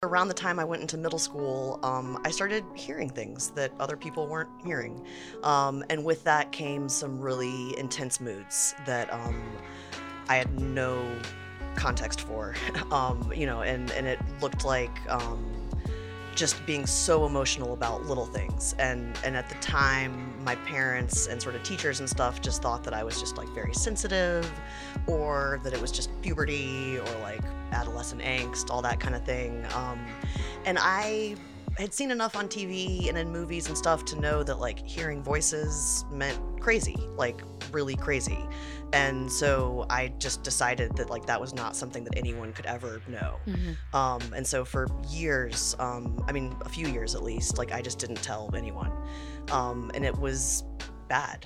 around the time I went into middle school, I started hearing things that other people weren't hearing. And with that came some really intense moods that I had no context for. And it looked like just being so emotional about little things. And at the time, my parents and sort of teachers and stuff just thought that I was just like very sensitive, or that it was just puberty or like adolescent angst, all that kind of thing. And I had seen enough on TV and in movies and stuff to know that like hearing voices meant crazy, like really crazy. And so I just decided that like that was not something that anyone could ever know. And so for years, a few years at least, like I just didn't tell anyone. And it was bad.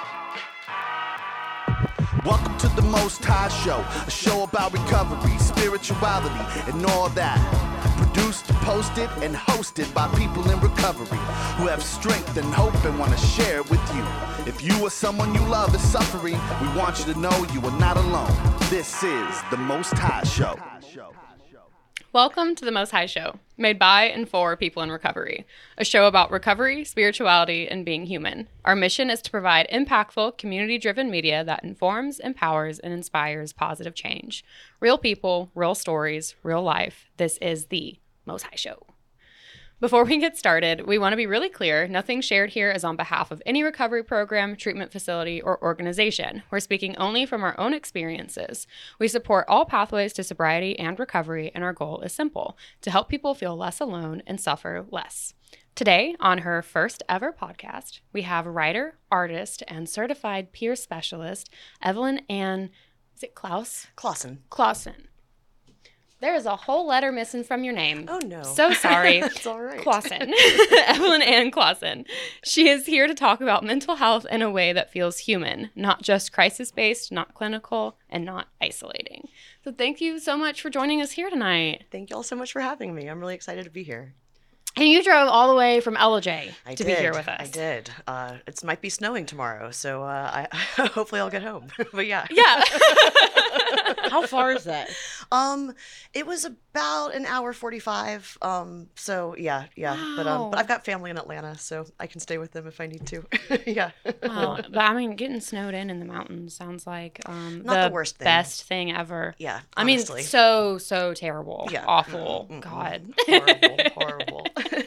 Welcome to the Most High Show, a show about recovery, spirituality, and all that. Produced, posted, and hosted by people in recovery who have strength and hope and want to share it with you. If you or someone you love is suffering, we want you to know you are not alone. This is the Most High Show. Welcome to the Most High Show, made by and for people in recovery, a show about recovery, spirituality, and being human. Our mission is to provide impactful, community-driven media that informs, empowers, and inspires positive change. Real people, real stories, real life. This is the Most High Show. Before we get started, we want to be really clear, nothing shared here is on behalf of any recovery program, treatment facility, or organization. We're speaking only from our own experiences. We support all pathways to sobriety and recovery, and our goal is simple, to help people feel less alone and suffer less. Today, on her first ever podcast, we have writer, artist, and certified peer specialist, Evelyn Ann, is it Klaus? Clausen. There is a whole letter missing from your name. Oh, no. So sorry. It's all right. Clausen. Evelyn Ann Clausen. She is here to talk about mental health in a way that feels human, not just crisis-based, not clinical, and not isolating. So thank you so much for joining us here tonight. Thank you all so much for having me. I'm really excited to be here. And you drove all the way from LJ to be here with us. I did. It might be snowing tomorrow, so I hopefully I'll get home. But yeah. Yeah. How far is that? It was about an hour 45. So yeah. Wow. But I've got family in Atlanta, so I can stay with them if I need to. Yeah. Wow. But I mean, getting snowed in the mountains sounds like not the worst thing. Best thing ever. Yeah. Honestly. I mean, so terrible. Yeah. Awful. God. Horrible.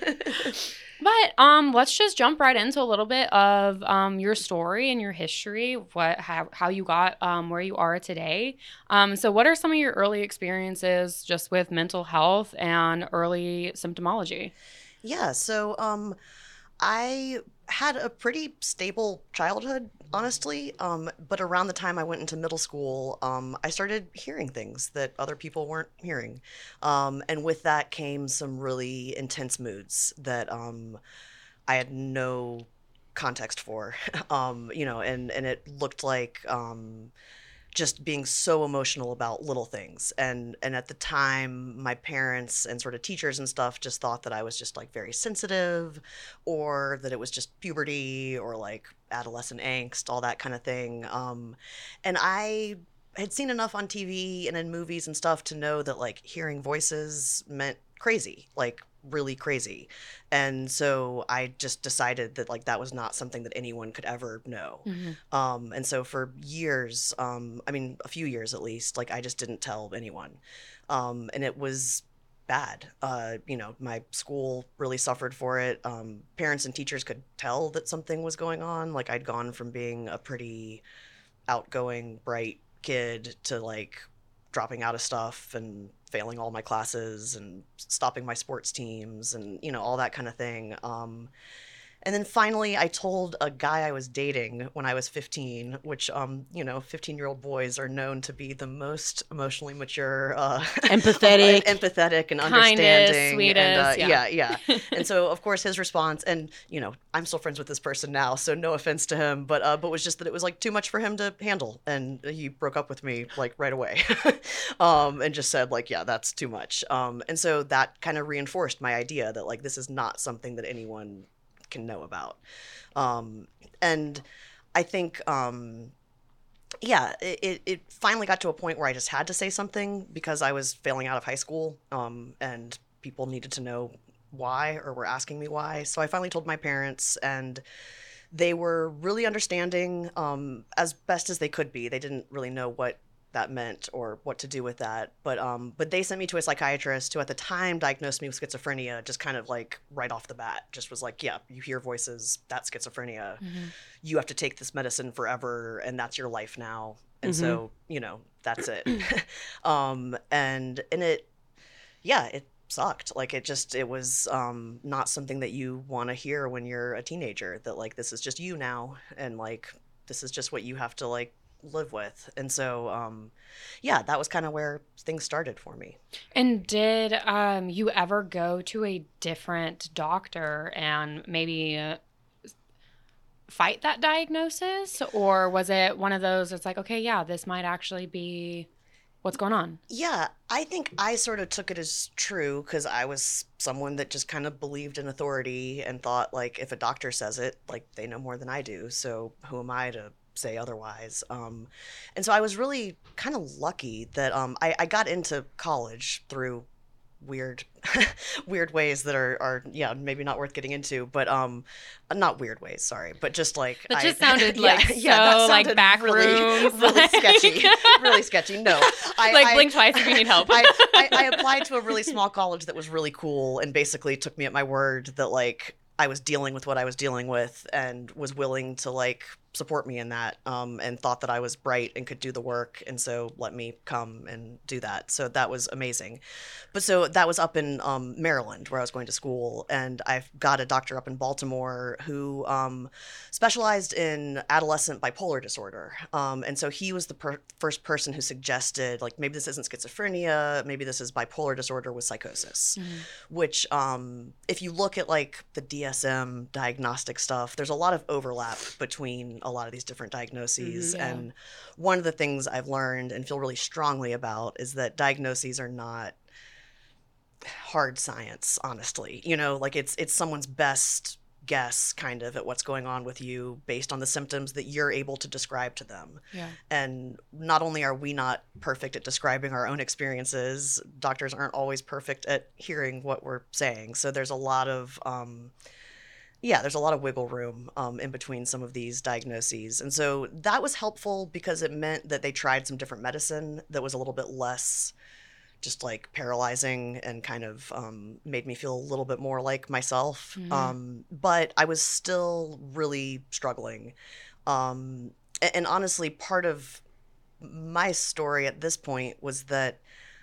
But let's just jump right into a little bit of your story and your history, how you got where you are today. So what are some of your early experiences just with mental health and early symptomology? Yeah, so I had a pretty stable childhood, honestly, but around the time I went into middle school, I started hearing things that other people weren't hearing. And with that came some really intense moods that I had no context for, and it looked like just being so emotional about little things. And at the time, my parents and sort of teachers and stuff just thought that I was just like very sensitive, or that it was just puberty or like adolescent angst, all that kind of thing. And I had seen enough on TV and in movies and stuff to know that like hearing voices meant crazy, like really crazy. And so I just decided that like that was not something that anyone could ever know. And so for years, a few years at least, like I just didn't tell anyone. And it was bad. My school really suffered for it. Parents and teachers could tell that something was going on. Like I'd gone from being a pretty outgoing, bright kid to like dropping out of stuff and failing all my classes and stopping my sports teams and, all that kind of thing. And then finally, I told a guy I was dating when I was 15, which, 15-year-old boys are known to be the most emotionally mature, empathetic and understanding. Sweetest, yeah. And so, of course, his response, and, I'm still friends with this person now, so no offense to him, but was just that it was like too much for him to handle. And he broke up with me like right away and just said like, yeah, that's too much. And so that kind of reinforced my idea that like, this is not something that anyone can know about. And I think, it finally got to a point where I just had to say something because I was failing out of high school. And people needed to know why or were asking me why. So I finally told my parents, and they were really understanding, as best as they could be. They didn't really know what that meant or what to do with that. But they sent me to a psychiatrist who at the time diagnosed me with schizophrenia, just kind of like right off the bat, just was like, yeah, you hear voices, that's schizophrenia. Mm-hmm. You have to take this medicine forever, and that's your life now. And mm-hmm. so, that's it. And it sucked. Like it was not something that you want to hear when you're a teenager, that like, this is just you now. And like, this is just what you have to like live with. And so, that was kind of where things started for me. And did you ever go to a different doctor and maybe fight that diagnosis? Or was it one of those, it's like, okay, yeah, this might actually be what's going on? Yeah, I think I sort of took it as true because I was someone that just kind of believed in authority and thought, like, if a doctor says it, like, they know more than I do. So who am I to say otherwise? And so I was really kind of lucky that I got into college through weird ways that are maybe not worth getting into, but not weird ways, sorry, but just like that just sounded like that sounded like back rooms, really sketchy. No, blink twice if you need help. I applied to a really small college that was really cool and basically took me at my word that like I was dealing with what I was dealing with and was willing to like support me in that, and thought that I was bright and could do the work, and so let me come and do that. So that was amazing. But so that was up in Maryland where I was going to school, and I've got a doctor up in Baltimore who specialized in adolescent bipolar disorder, and so he was the first person who suggested like maybe this isn't schizophrenia, maybe this is bipolar disorder with psychosis, which if you look at like the DSM diagnostic stuff, there's a lot of overlap between a lot of these different diagnoses. And one of the things I've learned and feel really strongly about is that diagnoses are not hard science, honestly. Like it's someone's best guess kind of at what's going on with you based on the symptoms that you're able to describe to them. Yeah. And not only are we not perfect at describing our own experiences, doctors aren't always perfect at hearing what we're saying. So there's a lot of wiggle room in between some of these diagnoses. And so that was helpful because it meant that they tried some different medicine that was a little bit less just like paralyzing and kind of made me feel a little bit more like myself. But I was still really struggling. And honestly, part of my story at this point was that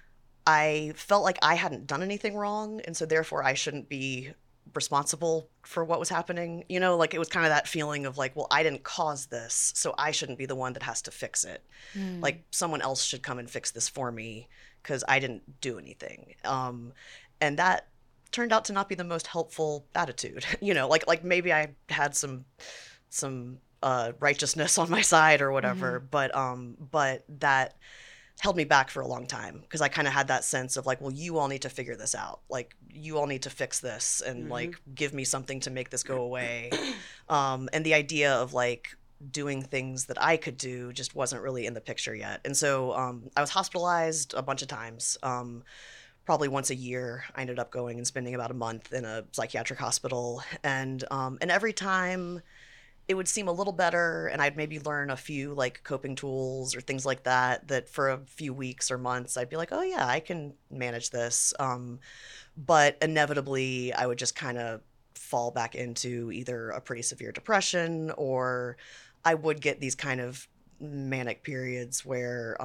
I felt like I hadn't done anything wrong, and so therefore I shouldn't be responsible for what was happening. Like it was kind of that feeling of like, well, I didn't cause this, so I shouldn't be the one that has to fix it. Like someone else should come and fix this for me because I didn't do anything. And that turned out to not be the most helpful attitude. Like maybe I had some righteousness on my side or whatever, but that held me back for a long time because I kind of had that sense of like, well, you all need to figure this out. Like you all need to fix this and like give me something to make this go away. And the idea of like doing things that I could do just wasn't really in the picture yet. And so I was hospitalized a bunch of times. Probably once a year, I ended up going and spending about a month in a psychiatric hospital. And every time it would seem a little better, and I'd maybe learn a few like coping tools or things like that for a few weeks or months, I'd be like, oh yeah, I can manage this. But inevitably I would just kind of fall back into either a pretty severe depression, or I would get these kind of manic periods where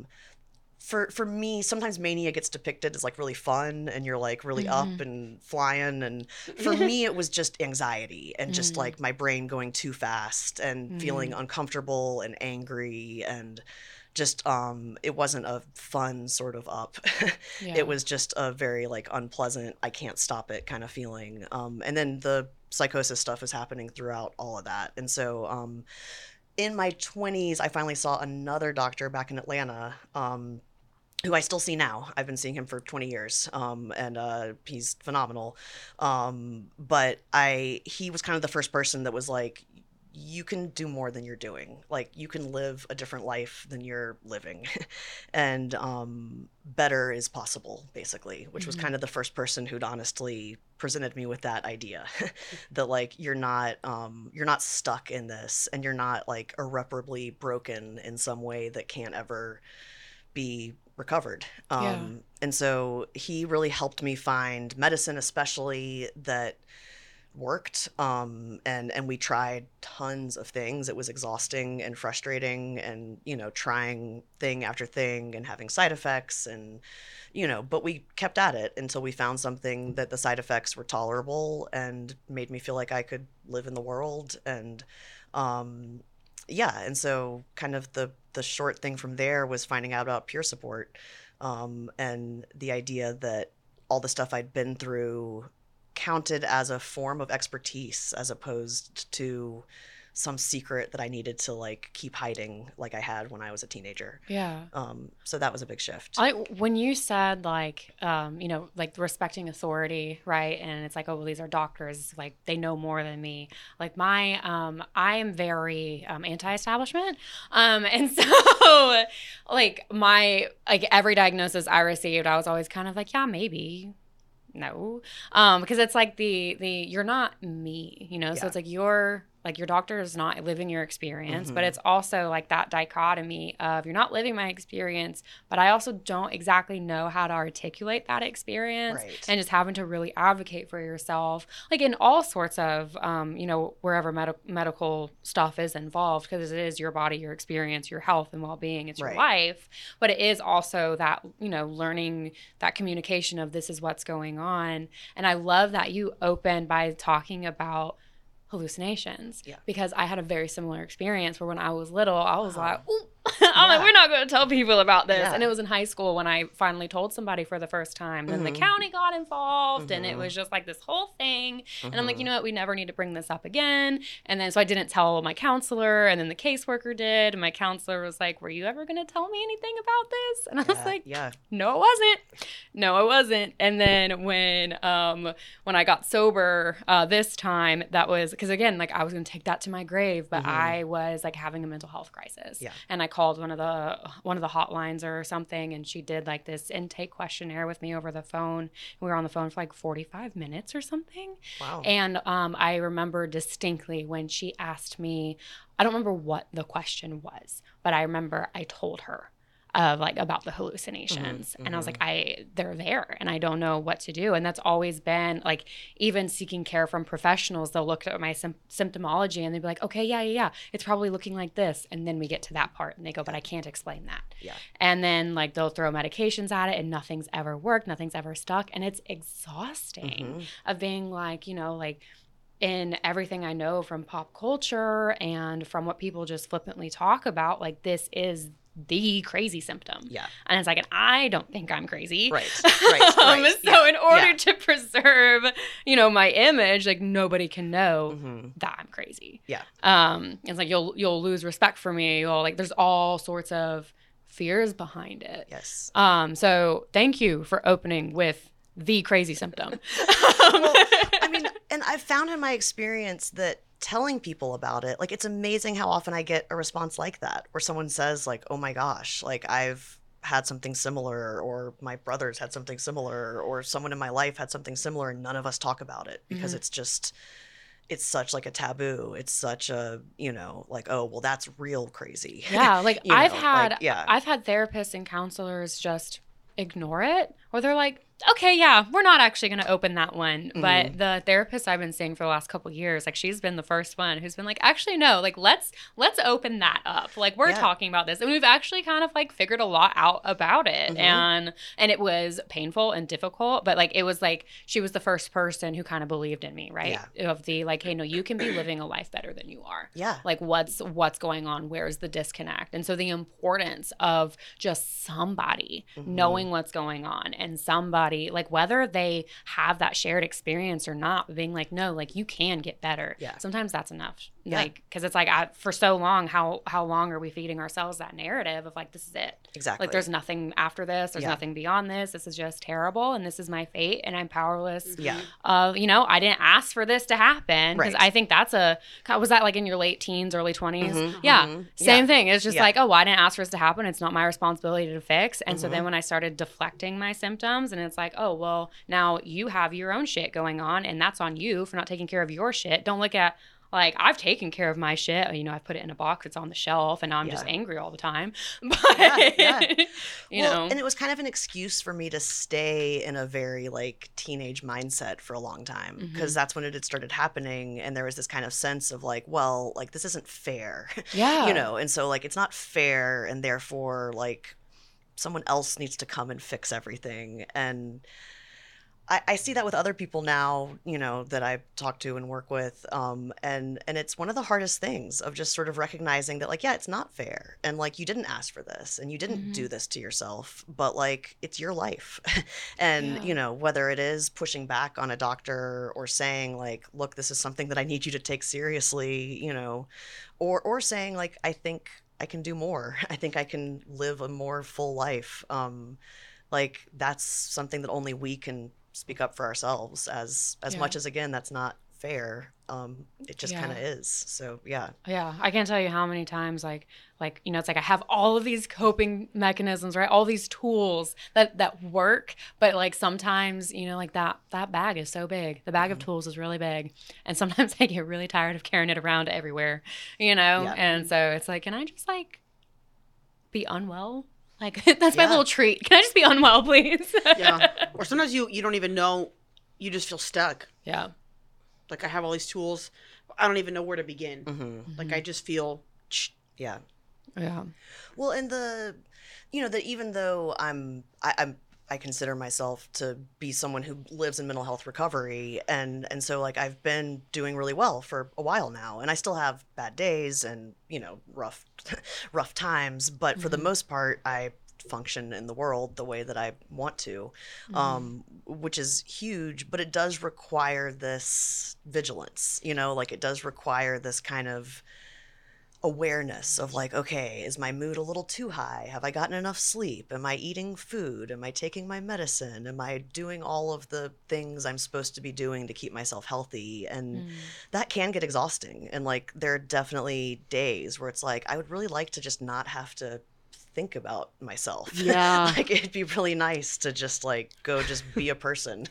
for me, sometimes mania gets depicted as like really fun and you're like really up and flying. And for me, it was just anxiety and just like my brain going too fast and feeling uncomfortable and angry, and just it wasn't a fun sort of up. It was just a very like unpleasant, I can't stop it kind of feeling. And then the psychosis stuff is happening throughout all of that. And so in my 20s, I finally saw another doctor back in Atlanta, who I still see now. I've been seeing him for 20 years, and he's phenomenal. But he was kind of the first person that was like, you can do more than you're doing. Like, you can live a different life than you're living. And better is possible, basically, which was kind of the first person who'd honestly presented me with that idea. That, like, you're not stuck in this, and you're not, like, irreparably broken in some way that can't ever be recovered. And so he really helped me find medicine, especially, that worked. And we tried tons of things. It was exhausting and frustrating, and, you know, trying thing after thing and having side effects, and, you know, but we kept at it until we found something that the side effects were tolerable and made me feel like I could live in the world. And and so kind of the short thing from there was finding out about peer support, and the idea that all the stuff I'd been through counted as a form of expertise, as opposed to some secret that I needed to, like, keep hiding, like I had when I was a teenager. Yeah. So that was a big shift. When you said, like, you know, like, respecting authority, right? And it's like, oh, well, these are doctors, like, they know more than me. Like, I am very anti-establishment. And so, like, every diagnosis I received, I was always kind of like, yeah, maybe. No, because it's like the you're not me, you know. So it's like your doctor is not living your experience, but it's also like that dichotomy of you're not living my experience, but I also don't exactly know how to articulate that experience, and just having to really advocate for yourself, like, in all sorts of you know, wherever medical stuff is involved, because it is your body, your experience, your health and well-being, it's your life, but it is also that, you know, learning that communication of this is what's going on. And I love that you opened by talking about hallucinations, because I had a very similar experience where when I was little, I was like, ooh, I'm like, we're not going to tell people about this. And it was in high school when I finally told somebody for the first time. Then the county got involved, and it was just like this whole thing. And I'm like, you know what? We never need to bring this up again. And then so I didn't tell my counselor, and then the caseworker did. And my counselor was like, were you ever going to tell me anything about this? And I was like, no, I wasn't. And then when I got sober this time, that was because, again, like, I was going to take that to my grave, but I was like having a mental health crisis. And I called one of the hotlines or something, and she did like this intake questionnaire with me over the phone. We were on the phone for like 45 minutes or something. Wow. And I remember distinctly when she asked me, I don't remember what the question was, but I remember I told her like about the hallucinations. And I was like, they're there and I don't know what to do. And that's always been like, even seeking care from professionals, they'll look at my symptomology and they'll be like, okay, yeah, it's probably looking like this. And then we get to that part and they go, but I can't explain that. And then like they'll throw medications at it and nothing's ever worked, nothing's ever stuck. And it's exhausting of being like, you know, like, in everything I know from pop culture and from what people just flippantly talk about, like, this is the crazy symptom. And it's like, and I don't think I'm crazy. Right. So in order to preserve, you know, my image, like, nobody can know that I'm crazy. It's like, you'll lose respect for me. You'll, like, there's all sorts of fears behind it. So thank you for opening with the crazy symptom. Well, I mean, and I've found in my experience that telling people about it, like, it's amazing how often I get a response like that, where someone says like, oh my gosh, like, I've had something similar, or my brother's had something similar, or someone in my life had something similar, and none of us talk about it because it's just, it's such like a taboo. It's such a, you know, like, oh, well, that's real crazy. Like I've had therapists and counselors just ignore it, or they're like, okay, yeah, we're not actually going to open that one. But the therapist I've been seeing for the last couple of years, like, she's been the first one who's been like, actually, no, like, let's open that up. Like, we're talking about this. And we've actually kind of like figured a lot out about it. And it was painful and difficult, but like, it was like, she was the first person who kind of believed in me, right? Of the like, hey, no, you can be living a life better than you are. Like, what's going on? Where's the disconnect? And so the importance of just somebody knowing what's going on, and somebody, like, whether they have that shared experience or not, being like, no, like, you can get better. Sometimes that's enough Like, because it's like for so long, how long are we feeding ourselves that narrative of like, this is it? Exactly. Like, there's nothing after this. There's nothing beyond this. This is just terrible, and this is my fate, and I'm powerless. Yeah. I didn't ask for this to happen, because I think that's was that like in your late teens, early 20s? Mm-hmm. Yeah. Mm-hmm. Same thing. It's just like, I didn't ask for this to happen. It's not my responsibility to fix. And so Mm-hmm. then when I started deflecting my symptoms, and it's like, oh, well, now you have your own shit going on, and that's on you for not taking care of your shit. Don't look at, like, I've taken care of my shit. I've put it in a box. It's on the shelf, and now I'm just angry all the time. But, you know. And it was kind of an excuse for me to stay in a very, like, teenage mindset for a long time, because that's when it had started happening, and there was this kind of sense of, like, well, like, this isn't fair. Yeah. And so, like, it's not fair, and therefore, like, someone else needs to come and fix everything. And I see that with other people now, that I talk to and work with. And it's one of the hardest things of just sort of recognizing that, like, yeah, it's not fair. And, like, you didn't ask for this, and you didn't do this to yourself, but, like, it's your life. And, whether it is pushing back on a doctor or saying, like, look, this is something that I need you to take seriously, or saying, like, I think I can do more. I think I can live a more full life. Like, that's something that only we can speak up for ourselves, as much as, again, that's not fair. It just kind of is. So yeah I can't tell you how many times like it's like I have all of these coping mechanisms, right? All these tools that work, but like sometimes like that bag is so big. The bag of tools is really big, and sometimes I get really tired of carrying it around everywhere, and so it's like, can I just like be unwell? Like, that's my little treat. Can I just be unwell, please? Or sometimes you don't even know. You just feel stuck. Yeah. Like, I have all these tools. I don't even know where to begin. Like, I just feel... Yeah. Well, and that even though I consider myself to be someone who lives in mental health recovery, and so, like, I've been doing really well for a while now, and I still have bad days and rough times, but for the most part, I function in the world the way that I want to, which is huge, but it does require this vigilance, like, it does require this kind of awareness of, like, okay, is my mood a little too high? Have I gotten enough sleep? Am I eating food? Am I taking my medicine? Am I doing all of the things I'm supposed to be doing to keep myself healthy? And that can get exhausting. And, like, there are definitely days where it's like, I would really like to just not have to think about myself. Yeah. Like, it'd be really nice to just, like, go just be a person,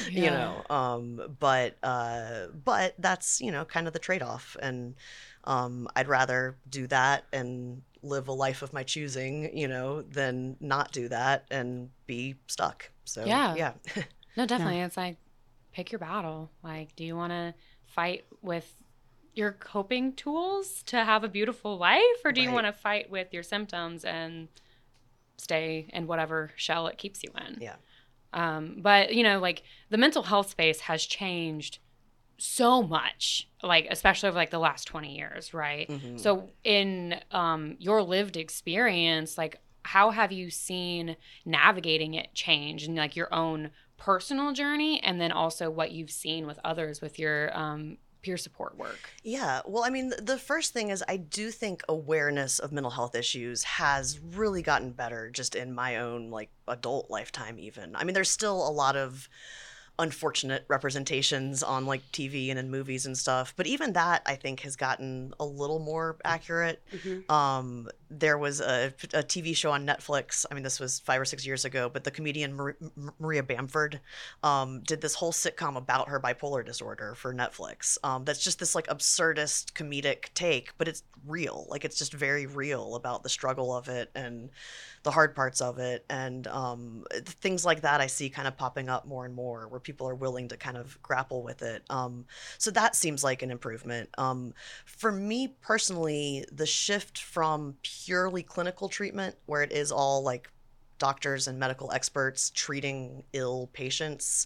but that's, kind of the trade-off. And I'd rather do that and live a life of my choosing, than not do that and be stuck. So, yeah. No, definitely. It's like, pick your battle. Like, do you want to fight with your coping tools to have a beautiful life, or do you want to fight with your symptoms and stay in whatever shell it keeps you in? Yeah. But, like, the mental health space has changed so much, like, especially over like the last 20 years, right? So in your lived experience, like, how have you seen navigating it change, and like your own personal journey, and then also what you've seen with others with your peer support work? Yeah. Well, I mean, the first thing is, I do think awareness of mental health issues has really gotten better just in my own, like, adult lifetime even. I mean, there's still a lot of unfortunate representations on, like, TV and in movies and stuff, but even that, I think, has gotten a little more accurate. There was a TV show on Netflix, I mean, this was 5 or 6 years ago, but the comedian Maria Bamford did this whole sitcom about her bipolar disorder for Netflix. That's just this, like, absurdist comedic take, but it's real. Like, it's just very real about the struggle of it and the hard parts of it, and things like that I see kind of popping up more and more, where people are willing to kind of grapple with it. So that seems like an improvement. For me personally, the shift from purely clinical treatment, where it is all, like, doctors and medical experts treating ill patients,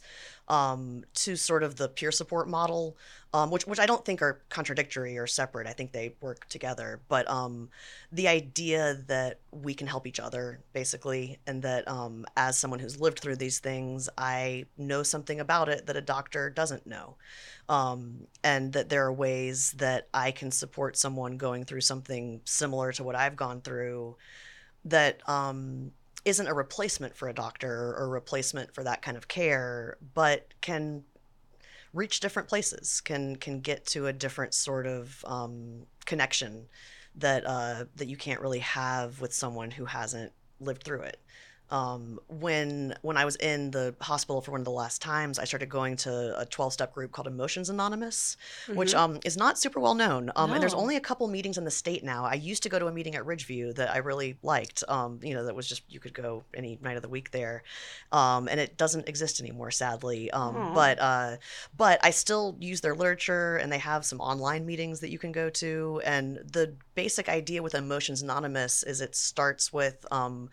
to sort of the peer support model, which I don't think are contradictory or separate. I think they work together. But the idea that we can help each other, basically, and that as someone who's lived through these things, I know something about it that a doctor doesn't know. And that there are ways that I can support someone going through something similar to what I've gone through that isn't a replacement for a doctor or a replacement for that kind of care, but can reach different places, can get to a different sort of connection that that you can't really have with someone who hasn't lived through it. When I was in the hospital for one of the last times, I started going to a 12-step group called Emotions Anonymous, which is not super well known. And there's only a couple meetings in the state now. I used to go to a meeting at Ridgeview that I really liked. That was just, you could go any night of the week there. And it doesn't exist anymore, sadly. But I still use their literature, and they have some online meetings that you can go to. And the basic idea with Emotions Anonymous is it starts with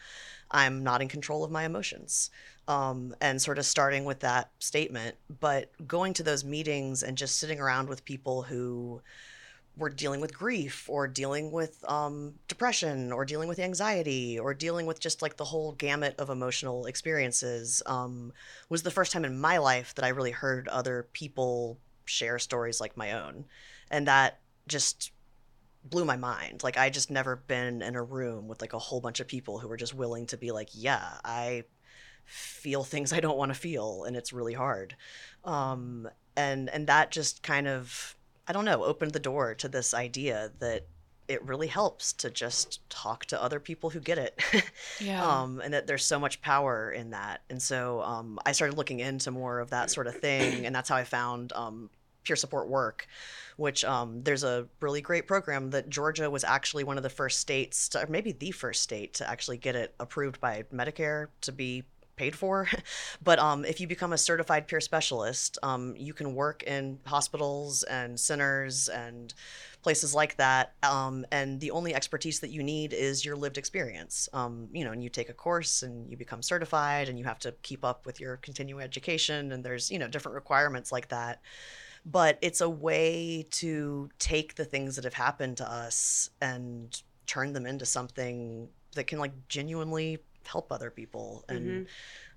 I'm not in control of my emotions, and sort of starting with that statement, but going to those meetings and just sitting around with people who were dealing with grief or dealing with depression or dealing with anxiety or dealing with just like the whole gamut of emotional experiences was the first time in my life that I really heard other people share stories like my own. And that just blew my mind. Like, I just never been in a room with like a whole bunch of people who were just willing to be like, yeah, I feel things I don't want to feel, and it's really hard. And that just kind of, I don't know, opened the door to this idea that it really helps to just talk to other people who get it. Yeah. And that there's so much power in that. And so I started looking into more of that sort of thing, and that's how I found peer support work, which there's a really great program that Georgia was actually one of the first states to, or maybe the first state to actually get it approved by Medicare to be paid for. But if you become a certified peer specialist, you can work in hospitals and centers and places like that. And the only expertise that you need is your lived experience. And you take a course and you become certified, and you have to keep up with your continuing education, and there's, different requirements like that. But it's a way to take the things that have happened to us and turn them into something that can like genuinely help other people and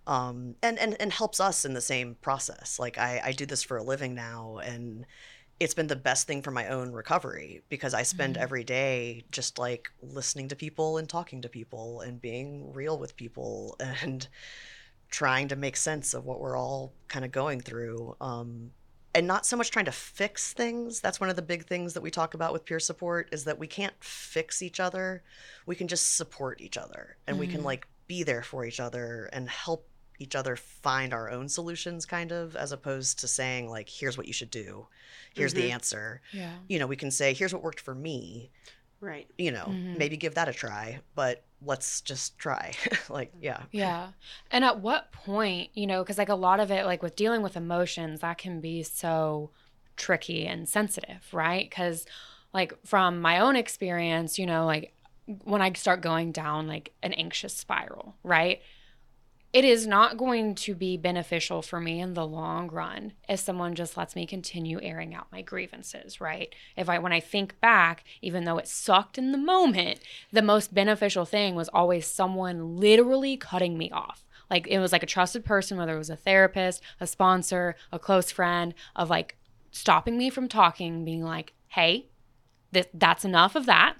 and helps us in the same process. Like I do this for a living now, and it's been the best thing for my own recovery, because I spend every day just like listening to people and talking to people and being real with people and trying to make sense of what we're all kind of going through. And not so much trying to fix things. That's one of the big things that we talk about with peer support, is that we can't fix each other. We can just support each other, and we can like be there for each other and help each other find our own solutions, kind of, as opposed to saying like, here's what you should do. Here's the answer. Yeah. We can say, here's what worked for me. Right. Maybe give that a try, but let's just try. Like, yeah. Yeah. And at what point, because like a lot of it, like with dealing with emotions, that can be so tricky and sensitive, right? Because like from my own experience, like when I start going down like an anxious spiral, right? It is not going to be beneficial for me in the long run if someone just lets me continue airing out my grievances, right? When I think back, even though it sucked in the moment, the most beneficial thing was always someone literally cutting me off. Like it was like a trusted person, whether it was a therapist, a sponsor, a close friend, of like stopping me from talking, being like, hey, that's enough of that.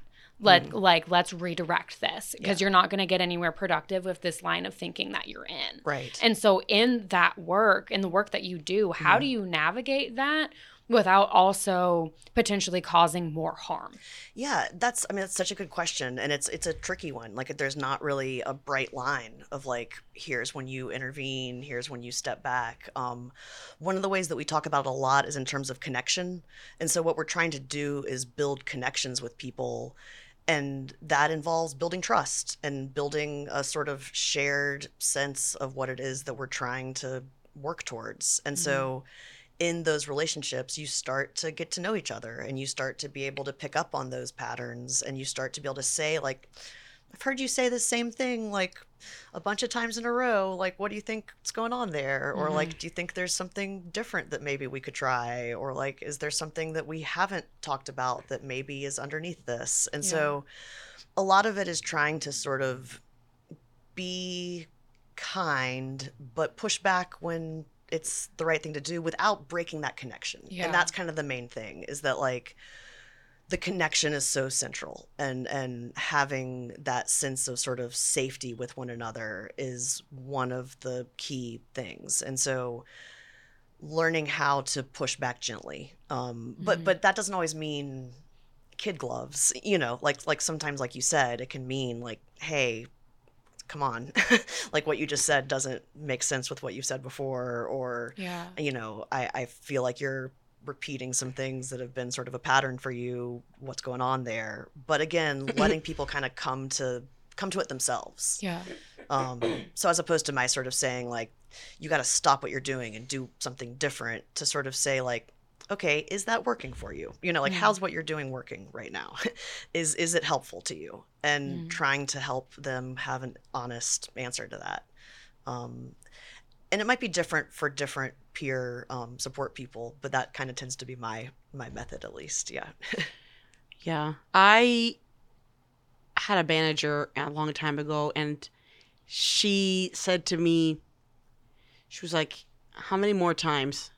Let's redirect this, because you're not going to get anywhere productive with this line of thinking that you're in. Right. And so in that work, in the work that you do, how do you navigate that without also potentially causing more harm? Yeah, that's such a good question. And it's a tricky one. Like, there's not really a bright line of like, here's when you intervene, here's when you step back. One of the ways that we talk about it a lot is in terms of connection. And so what we're trying to do is build connections with people. And that involves building trust and building a sort of shared sense of what it is that we're trying to work towards. And so in those relationships, you start to get to know each other, and you start to be able to pick up on those patterns, and you start to be able to say like, I've heard you say the same thing like a bunch of times in a row. Like, what do you think is going on there? Or like, do you think there's something different that maybe we could try? Or like, is there something that we haven't talked about that maybe is underneath this? And so a lot of it is trying to sort of be kind, but push back when it's the right thing to do without breaking that connection. And that's kind of the main thing, is that like the connection is so central, and having that sense of sort of safety with one another is one of the key things. And so learning how to push back gently. But that doesn't always mean kid gloves, you know, like sometimes, like you said, it can mean like, hey, come on, like what you just said doesn't make sense with what you said before, or, you know, I feel like you're repeating some things that have been sort of a pattern for you. What's going on there? But again, letting people kind of come to it themselves. So as opposed to my sort of saying like, you got to stop what you're doing and do something different, to sort of say like, okay, is that working for you? You know, like how's what you're doing working right now? Is it helpful to you? And trying to help them have an honest answer to that. And it might be different for different peer support people, but that kind of tends to be my method, at least. Yeah. I had a manager a long time ago, and she said to me, she was like, how many more times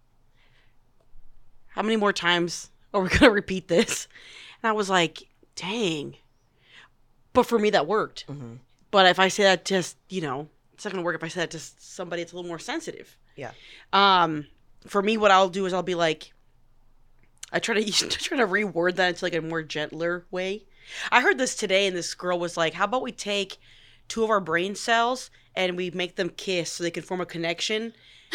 are we going to repeat this? And I was like, dang. But for me, that worked. But if I say that to, you know, it's not going to work if I say that to somebody that's a little more sensitive. For me, what I'll do is I'll be like, I try to reword that into like a more gentler way. I heard this today, and this girl was like, how about we take 2 of our brain cells and we make them kiss so they can form a connection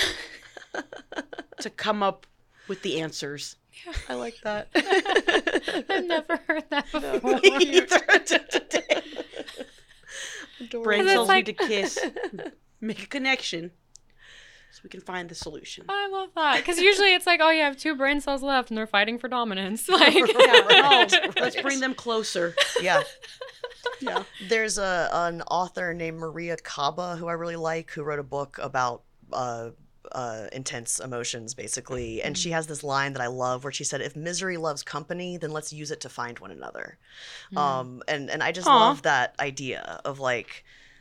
to come up with the answers. I like that. I've never heard that before. Brain cells need to kiss, make a connection, so we can find the solution. I love that, because usually it's like, oh, you have 2 brain cells left and they're fighting for dominance. Like, let's bring them closer. Yeah. There's an author named Maria Caba who I really like, who wrote a book about intense emotions, basically. And she has this line that I love where she said, if misery loves company, then let's use it to find one another. And I just love that idea of like,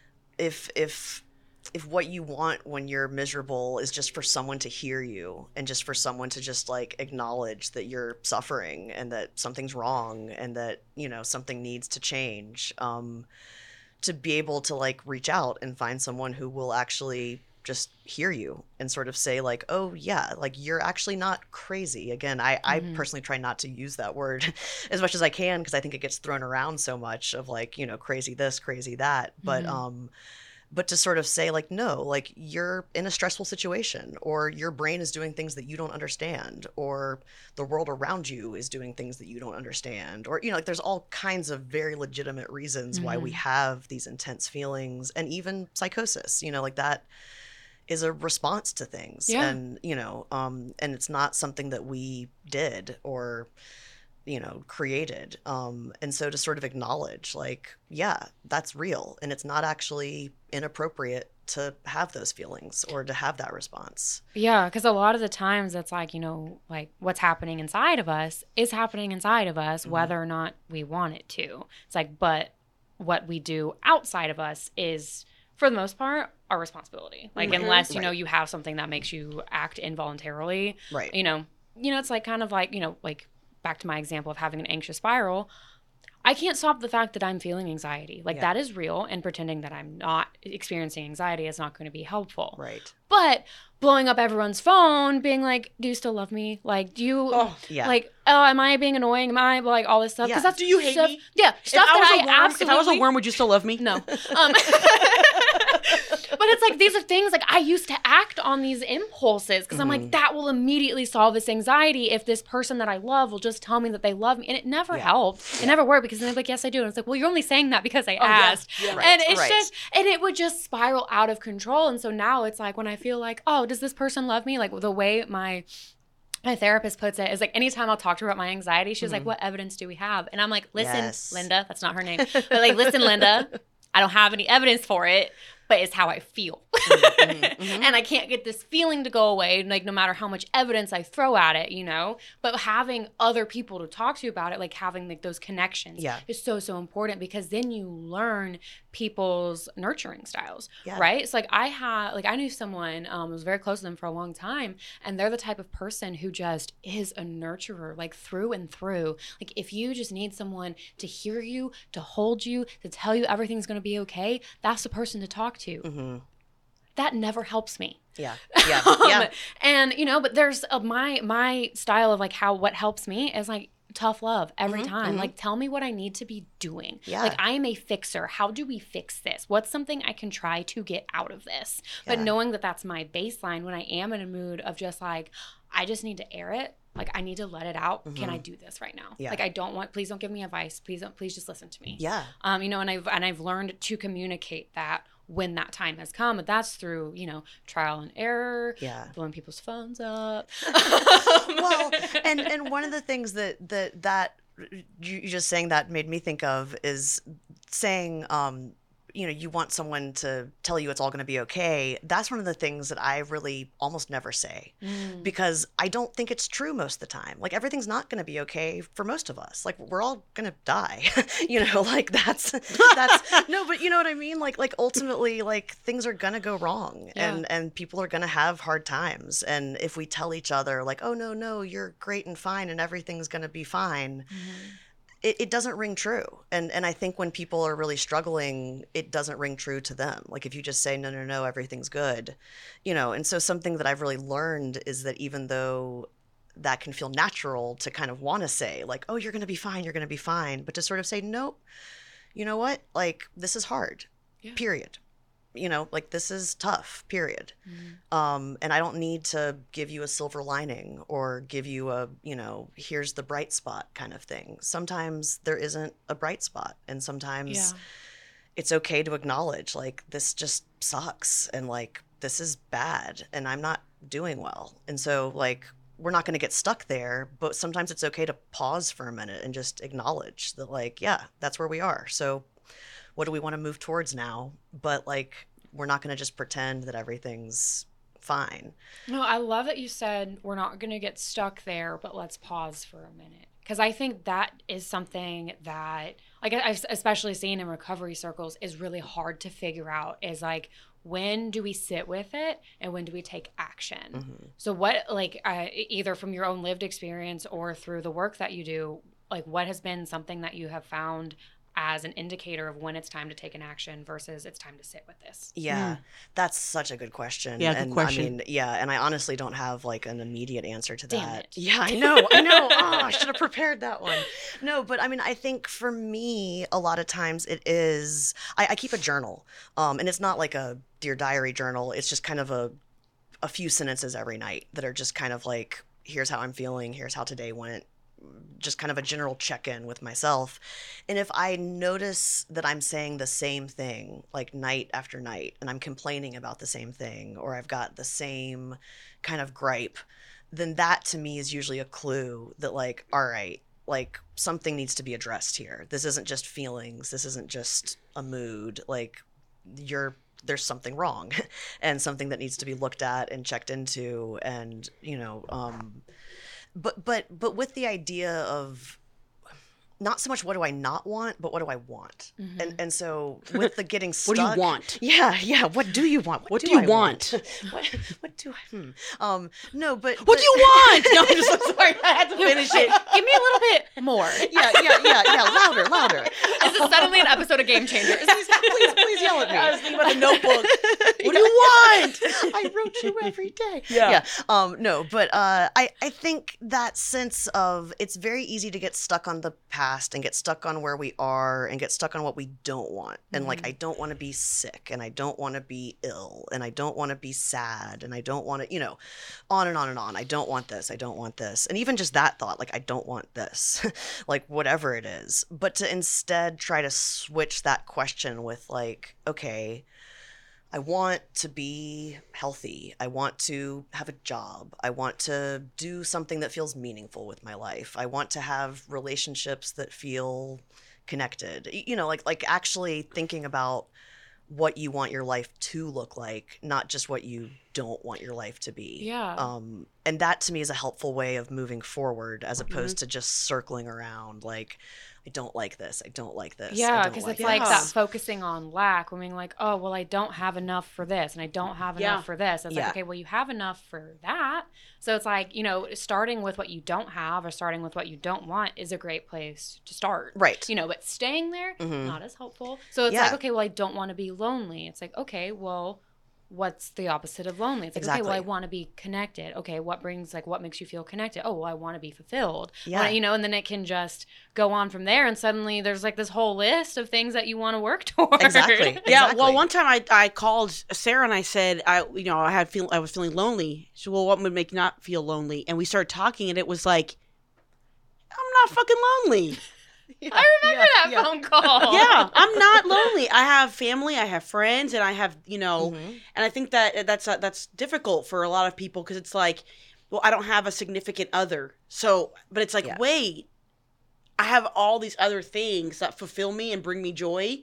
if what you want when you're miserable is just for someone to hear you, and just for someone to just like acknowledge that you're suffering and that something's wrong and that, you know, something needs to change, to be able to like reach out and find someone who will actually just hear you and sort of say like, oh yeah, like you're actually not crazy. Again, I personally try not to use that word as much as I can, because I think it gets thrown around so much of like, you know, crazy this, crazy that. But to sort of say like, no, like you're in a stressful situation, or your brain is doing things that you don't understand, or the world around you is doing things that you don't understand, or, you know, like there's all kinds of very legitimate reasons why we have these intense feelings, and even psychosis, you know, like that is a response to things. And, you know, and it's not something that we did or, you know, created. And so to sort of acknowledge like, yeah, that's real. And it's not actually inappropriate to have those feelings or to have that response. Yeah, because a lot of the times it's like, you know, like what's happening inside of us is happening inside of us, whether or not we want it to. It's like, but what we do outside of us is, for the most part, our responsibility. Like, unless, you know, you have something that makes you act involuntarily. You know, it's like kind of like, you know, like back to my example of having an anxious spiral. I can't stop the fact that I'm feeling anxiety. Like that is real, and pretending that I'm not experiencing anxiety is not going to be helpful. But blowing up everyone's phone, being like, do you still love me? Like, do you, like, oh, am I being annoying? Am I, like, all this stuff? Yeah. That's do you hate stuff, me? Yeah. Stuff that I absolutely. If I was a worm, would you still love me? No. But it's like, these are things, like, I used to act on these impulses because I'm like, that will immediately solve this anxiety if this person that I love will just tell me that they love me. And it never helped. It never worked, because then they're like, yes, I do. And it's like, well, you're only saying that because I asked. And it's just, and it would just spiral out of control. And so now it's like, when I feel like, oh, does this person love me? Like, the way my therapist puts it is like, anytime I'll talk to her about my anxiety, she's like, what evidence do we have? And I'm like, listen, Linda, that's not her name. But like, listen, Linda, I don't have any evidence for it, but it's how I feel. And I can't get this feeling to go away, like no matter how much evidence I throw at it, you know? But having other people to talk to about it, like having like those connections is so, so important, because then you learn people's nurturing styles, right? So like I knew someone, was very close to them for a long time, and they're the type of person who just is a nurturer, like through and through. Like if you just need someone to hear you, to hold you, to tell you everything's going to be okay, that's the person to talk to. That never helps me. Yeah. And you know, but there's my style of like what helps me is like tough love every time. Like, tell me what I need to be doing. Like, I am a fixer. How do we fix this? What's something I can try to get out of this? But knowing that that's my baseline when I am in a mood of just like, I just need to air it. Like, I need to let it out. Can I do this right now? Like, please don't give me advice. Please just listen to me. You know, and I've learned to communicate that when that time has come, but that's through, you know, trial and error, blowing people's phones up. Well, and one of the things that you just saying that made me think of is saying, you know, you want someone to tell you it's all going to be okay. That's one of the things that I really almost never say, because I don't think it's true most of the time. Like, everything's not going to be okay for most of us. Like, we're all going to die, you know, like that's no, but you know what I mean? Like ultimately, like, things are going to go wrong, and people are going to have hard times. And if we tell each other like, oh, no, you're great and fine and everything's going to be fine, it doesn't ring true. And I think when people are really struggling, it doesn't ring true to them. Like, if you just say, no, everything's good, you know. And so something that I've really learned is that even though that can feel natural to kind of want to say like, oh, you're going to be fine, but to sort of say, nope, you know what? Like, this is hard, period. You know, like, this is tough, period. And I don't need to give you a silver lining or give you a, you know, here's the bright spot kind of thing. Sometimes there isn't a bright spot, and sometimes it's okay to acknowledge like, this just sucks, and like, this is bad, and I'm not doing well. And so like, we're not going to get stuck there, but sometimes it's okay to pause for a minute and just acknowledge that like, yeah, that's where we are. So what do we want to move towards now? But like, we're not going to just pretend that everything's fine. No, I love that you said we're not going to get stuck there, but let's pause for a minute. Because I think that is something that, like, I've especially seen in recovery circles, is really hard to figure out, is like, when do we sit with it and when do we take action? So what, like, either from your own lived experience or through the work that you do, like, what has been something that you have found as an indicator of when it's time to take an action versus it's time to sit with this? That's such a good question. Good question. I mean, and I honestly don't have like an immediate answer to that. Damn it. Yeah, I know. Oh, I should have prepared that one. No, but I mean, I think for me, a lot of times it is, I keep a journal, and it's not like a Dear Diary journal. It's just kind of a few sentences every night that are just kind of like, here's how I'm feeling, here's how today went, just kind of a general check-in with myself. And if I notice that I'm saying the same thing like night after night, and I'm complaining about the same thing, or I've got the same kind of gripe, then that to me is usually a clue that like, all right, like, something needs to be addressed here. This isn't just feelings. This isn't just a mood. Like, there's something wrong and something that needs to be looked at and checked into. And, you know, But with the idea of not so much what do I not want, but what do I want? And so with the getting stuck. What do you want? Yeah. What do you want? What do you want? what do I? No, but what do you want? No, I'm just sorry. I had to finish it. Give me a little bit more. Yeah. Louder. This is suddenly an episode of Game Changers. Please yell at me. I was thinking about the Notebook. What do you want? I wrote you every day. Yeah. No, but I think that sense of, it's very easy to get stuck on the past and get stuck on where we are and get stuck on what we don't want. And like, I don't want to be sick, and I don't want to be ill, and I don't want to be sad, and I don't want to, you know, on and on and on. I don't want this. I don't want this. And even just that thought, like, I don't want this, like, whatever it is. But to instead try to switch that question with like, okay, I want to be healthy. I want to have a job. I want to do something that feels meaningful with my life. I want to have relationships that feel connected. You know, like actually thinking about what you want your life to look like, not just what you don't want your life to be. Yeah. And that to me is a helpful way of moving forward as opposed to just circling around like, I don't like this. I don't like this. Yeah, because it's like this. that focusing on lack. I mean, like, oh, well, I don't have enough for this, and I don't have enough for this. It's like, okay, well, you have enough for that. So it's like, you know, starting with what you don't have or starting with what you don't want is a great place to start. Right. You know, but staying there, not as helpful. So it's like, okay, well, I don't want to be lonely. It's like, okay, well, what's the opposite of lonely? It's like, okay, well, I want to be connected. Okay, what makes you feel connected? Oh, well, I want to be fulfilled. Yeah. You know, and then it can just go on from there. And suddenly there's like this whole list of things that you want to work towards. Exactly. Yeah. Well, one time I called Sarah and I said, I was feeling lonely. She said, well, what would make you not feel lonely? And we started talking and it was like, I'm not fucking lonely. I remember that phone call. Yeah, I'm not lonely. I have family, I have friends, and I have, you know, and I think that that's difficult for a lot of people because it's like, well, I don't have a significant other. So, but it's like, wait, I have all these other things that fulfill me and bring me joy,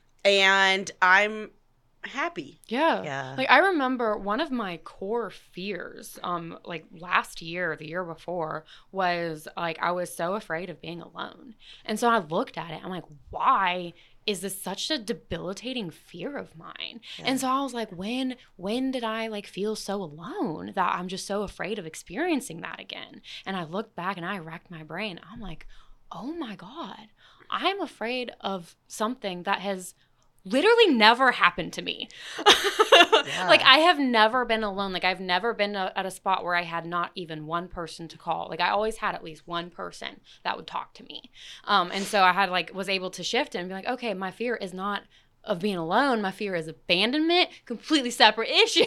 and I'm happy. Yeah. Like I remember one of my core fears, like last year, the year before, was like I was so afraid of being alone. And so I looked at it, I'm like, why is this such a debilitating fear of mine? Yeah. And so I was like, when did I like feel so alone that I'm just so afraid of experiencing that again? And I looked back and I racked my brain. I'm like, oh my God, I'm afraid of something that has literally never happened to me. Like I have never been alone. Like I've never been at a spot where I had not even one person to call. Like I always had at least one person that would talk to me. And so I had was able to shift and be like, okay, my fear is not of being alone. My fear is abandonment, completely separate issue.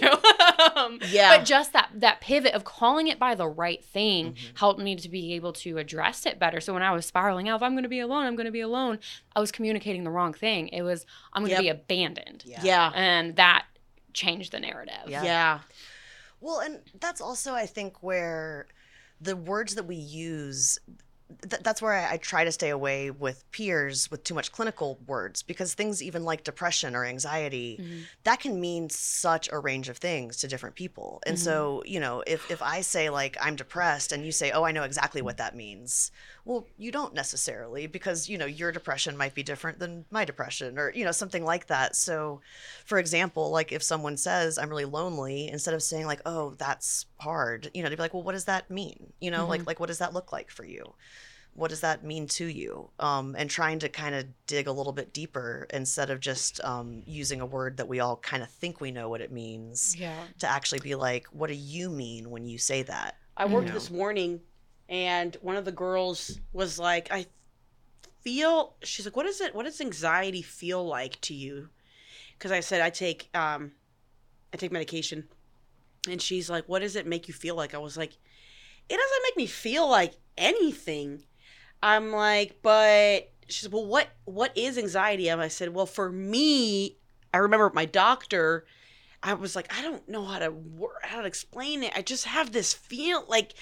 But just that pivot of calling it by the right thing helped me to be able to address it better. So when I was spiraling out, if I'm going to be alone, I'm going to be alone, I was communicating the wrong thing. It was, I'm going to be abandoned. Yeah. And that changed the narrative. Yeah. Well, and that's also, I think, where the words that we use, that's where I try to stay away with peers with too much clinical words, because things even like depression or anxiety, that can mean such a range of things to different people. And so, you know, if I say like I'm depressed and you say, oh, I know exactly what that means. Well, you don't necessarily, because, you know, your depression might be different than my depression or, you know, something like that. So, for example, like if someone says I'm really lonely, instead of saying like, oh, that's hard, you know, to be like, well, what does that mean? You know, like what does that look like for you? What does that mean to you? And trying to kind of dig a little bit deeper instead of just using a word that we all kind of think we know what it means, to actually be like, what do you mean when you say that? I worked this morning and one of the girls was like, she's like, what does anxiety feel like to you? Because I said, I take medication. And she's like, what does it make you feel like? I was like, it doesn't make me feel like anything. I'm like, but she's like, well, what is anxiety? And I said, well, for me, I remember my doctor, I was like, I don't know how to explain it. I just have this feel like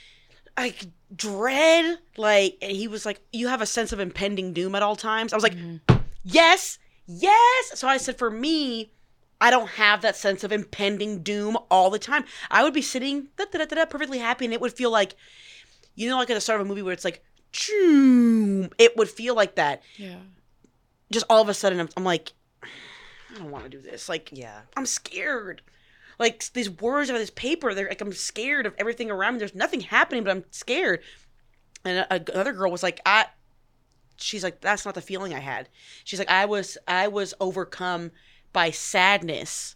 dread, and he was like, you have a sense of impending doom at all times. I was like, yes. So I said, for me, I don't have that sense of impending doom all the time. I would be sitting perfectly happy, and it would feel like, you know, like at the start of a movie where it's like, choom, it would feel like that. Yeah. Just all of a sudden, I'm like, I don't want to do this. Like, I'm scared. Like, these words on this paper, they're like, I'm scared of everything around me. There's nothing happening, but I'm scared. And another girl was like, she's like, that's not the feeling I had. She's like, I was overcome by sadness.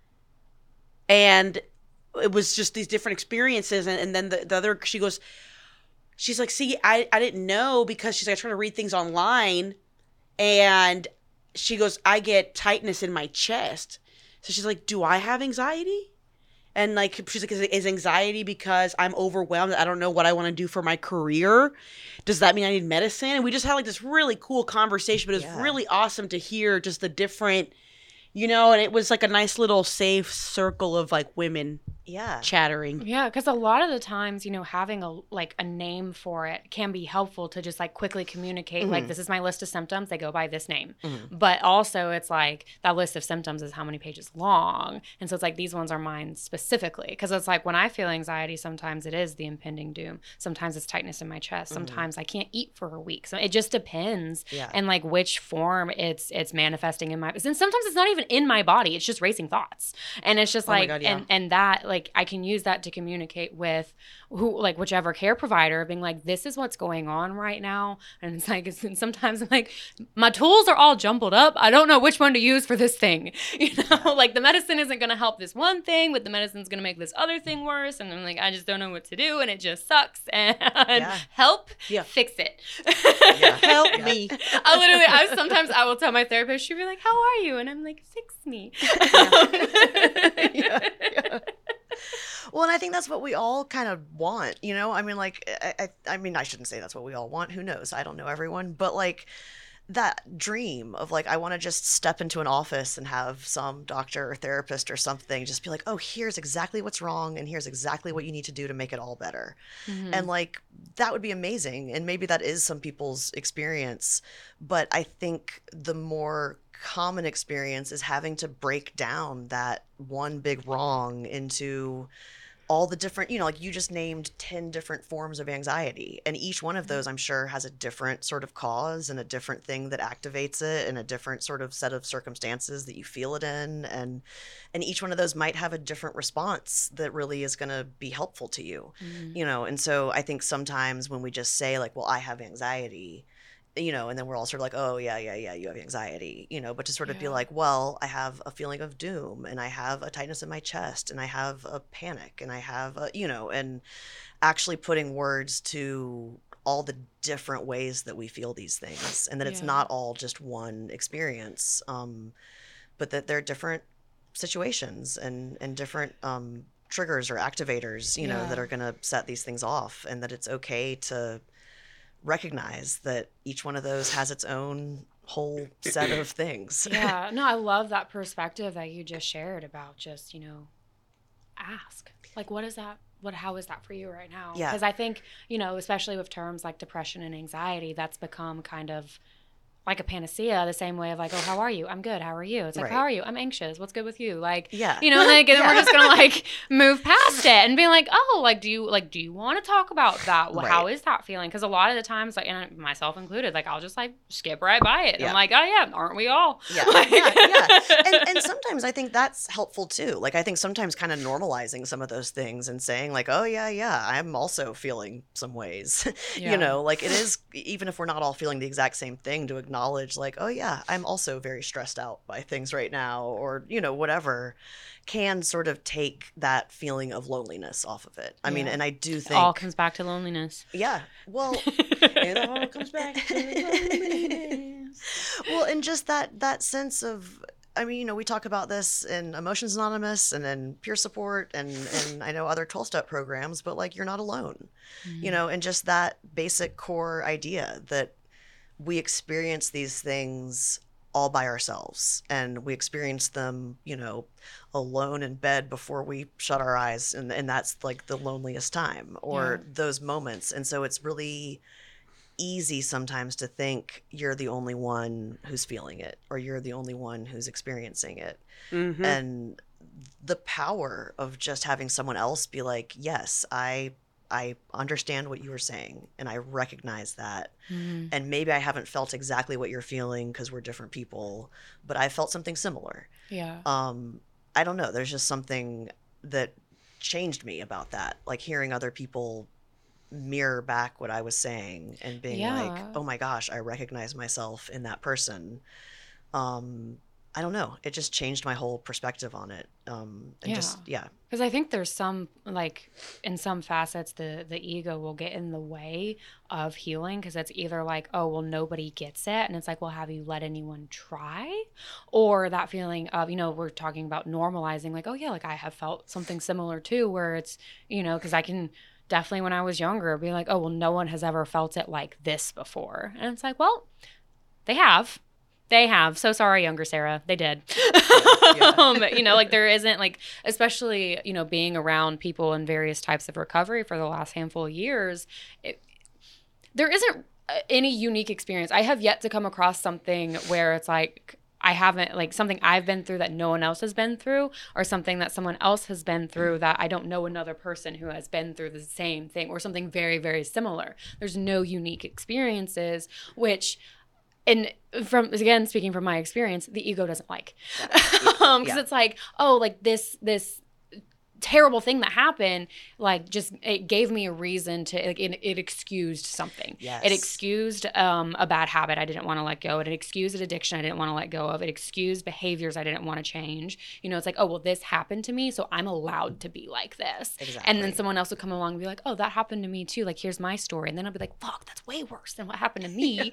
And it was just these different experiences. And then the other, she goes, she's like, see, I didn't know, because she's like, I try to read things online, and she goes, I get tightness in my chest. So she's like, do I have anxiety? And like, she's like, is anxiety because I'm overwhelmed? I don't know what I want to do for my career. Does that mean I need medicine? And we just had like this really cool conversation, but it was really awesome to hear just the different, you know, and it was like a nice little safe circle of like women chattering. Yeah, because a lot of the times, having a name for it can be helpful to just like quickly communicate, like, this is my list of symptoms. They go by this name. But also it's like that list of symptoms is how many pages long. And so it's like these ones are mine specifically. Because it's like when I feel anxiety, sometimes it is the impending doom. Sometimes it's tightness in my chest. Sometimes I can't eat for a week. So it just depends. Yeah. And like which form it's manifesting in my, and sometimes it's not even in my body. It's just racing thoughts. And it's just Oh my like, God, yeah. and that, like, I can use that to communicate with whichever care provider, being like, this is what's going on right now. And it's like, sometimes I'm like, my tools are all jumbled up. I don't know which one to use for this thing. Like the medicine isn't going to help this one thing, but the medicine's going to make this other thing worse. And I'm like, I just don't know what to do. And it just sucks. And help, fix it. Help me. Sometimes I will tell my therapist, she'll be like, how are you? And I'm like, fix me. Well, and I think that's what we all kind of want, I mean, like, I mean, I shouldn't say that's what we all want. Who knows? I don't know everyone. But, like, that dream of, like, I want to just step into an office and have some doctor or therapist or something just be like, oh, here's exactly what's wrong and here's exactly what you need to do to make it all better. And, like, that would be amazing. And maybe that is some people's experience. But I think the more common experience is having to break down that one big wrong into all the different, like you just named 10 different forms of anxiety. And each one of those, I'm sure, has a different sort of cause and a different thing that activates it and a different sort of set of circumstances that you feel it in. And each one of those might have a different response that really is going to be helpful to you, And so I think sometimes when we just say like, well, I have anxiety, and then we're all sort of like, oh, yeah, you have anxiety, but to sort of be like, well, I have a feeling of doom and I have a tightness in my chest and I have a panic and I have, and actually putting words to all the different ways that we feel these things and that it's not all just one experience, but that there are different situations and different triggers or activators, that are going to set these things off and that it's okay to recognize that each one of those has its own whole set of things. Yeah, no, I love that perspective that you just shared about just, ask. Like, how is that for you right now? Yeah. Because I think, especially with terms like depression and anxiety, that's become kind of like a panacea, the same way of like, oh, how are you? I'm good. How are you? It's like, right. How are you? I'm anxious. What's good with you? Like, yeah. Like, and then we're just gonna like move past it and be like, oh, like, do you want to talk about that? Well, right. How is that feeling? Because a lot of the times, like, and myself included, like, I'll just like skip right by it. Yeah. I'm like, oh yeah, aren't we all? Yeah, And sometimes I think that's helpful too. Like, I think sometimes kind of normalizing some of those things and saying like, oh yeah, I'm also feeling some ways, like it is, even if we're not all feeling the exact same thing, to acknowledge like, oh yeah, I'm also very stressed out by things right now, or, whatever, can sort of take that feeling of loneliness off of it. I mean, and I do think it all comes back to loneliness. Yeah. Well, It all comes back to loneliness. Well, and just that sense of, I mean, we talk about this in Emotions Anonymous and in peer support and I know other 12-step programs, but like, you're not alone, and just that basic core idea that we experience these things all by ourselves and we experience them, alone in bed before we shut our eyes. And that's like the loneliest time or those moments. And so it's really easy sometimes to think you're the only one who's feeling it or you're the only one who's experiencing it. Mm-hmm. And the power of just having someone else be like, yes, I understand what you were saying and I recognize that. Mm-hmm. And maybe I haven't felt exactly what you're feeling because we're different people, but I felt something similar. Yeah. I don't know. There's just something that changed me about that. Like hearing other people mirror back what I was saying and being like, oh my gosh, I recognize myself in that person. I don't know. It just changed my whole perspective on it. Because I think there's some, like, in some facets, the ego will get in the way of healing because it's either like, oh, well, nobody gets it. And it's like, well, have you let anyone try? Or that feeling of, we're talking about normalizing, like, oh, yeah, like I have felt something similar too, where it's, because I can definitely when I was younger be like, oh, well, no one has ever felt it like this before. And it's like, well, they have. They have. So sorry, younger Sarah. They did. You know, like there isn't like, especially, you know, being around people in various types of recovery for the last handful of years, there isn't any unique experience. I have yet to come across something where it's like, I haven't, like something I've been through that no one else has been through, or something that someone else has been through that I don't know another person who has been through the same thing, or something very, very similar. There's no unique experiences, which... And from, again, speaking from my experience, the ego doesn't like. Because it's like, oh, like this terrible thing that happened, like just it gave me a reason to, like, it excused something. Yes. It excused a bad habit I didn't want to let go. It excused an addiction I didn't want to let go of. It excused behaviors I didn't want to change. You know, it's like, oh, well, this happened to me, so I'm allowed to be like this. Exactly. And then someone else would come along and be like, oh, that happened to me too. Like, here's my story. And then I'll be like, fuck, that's way worse than what happened to me.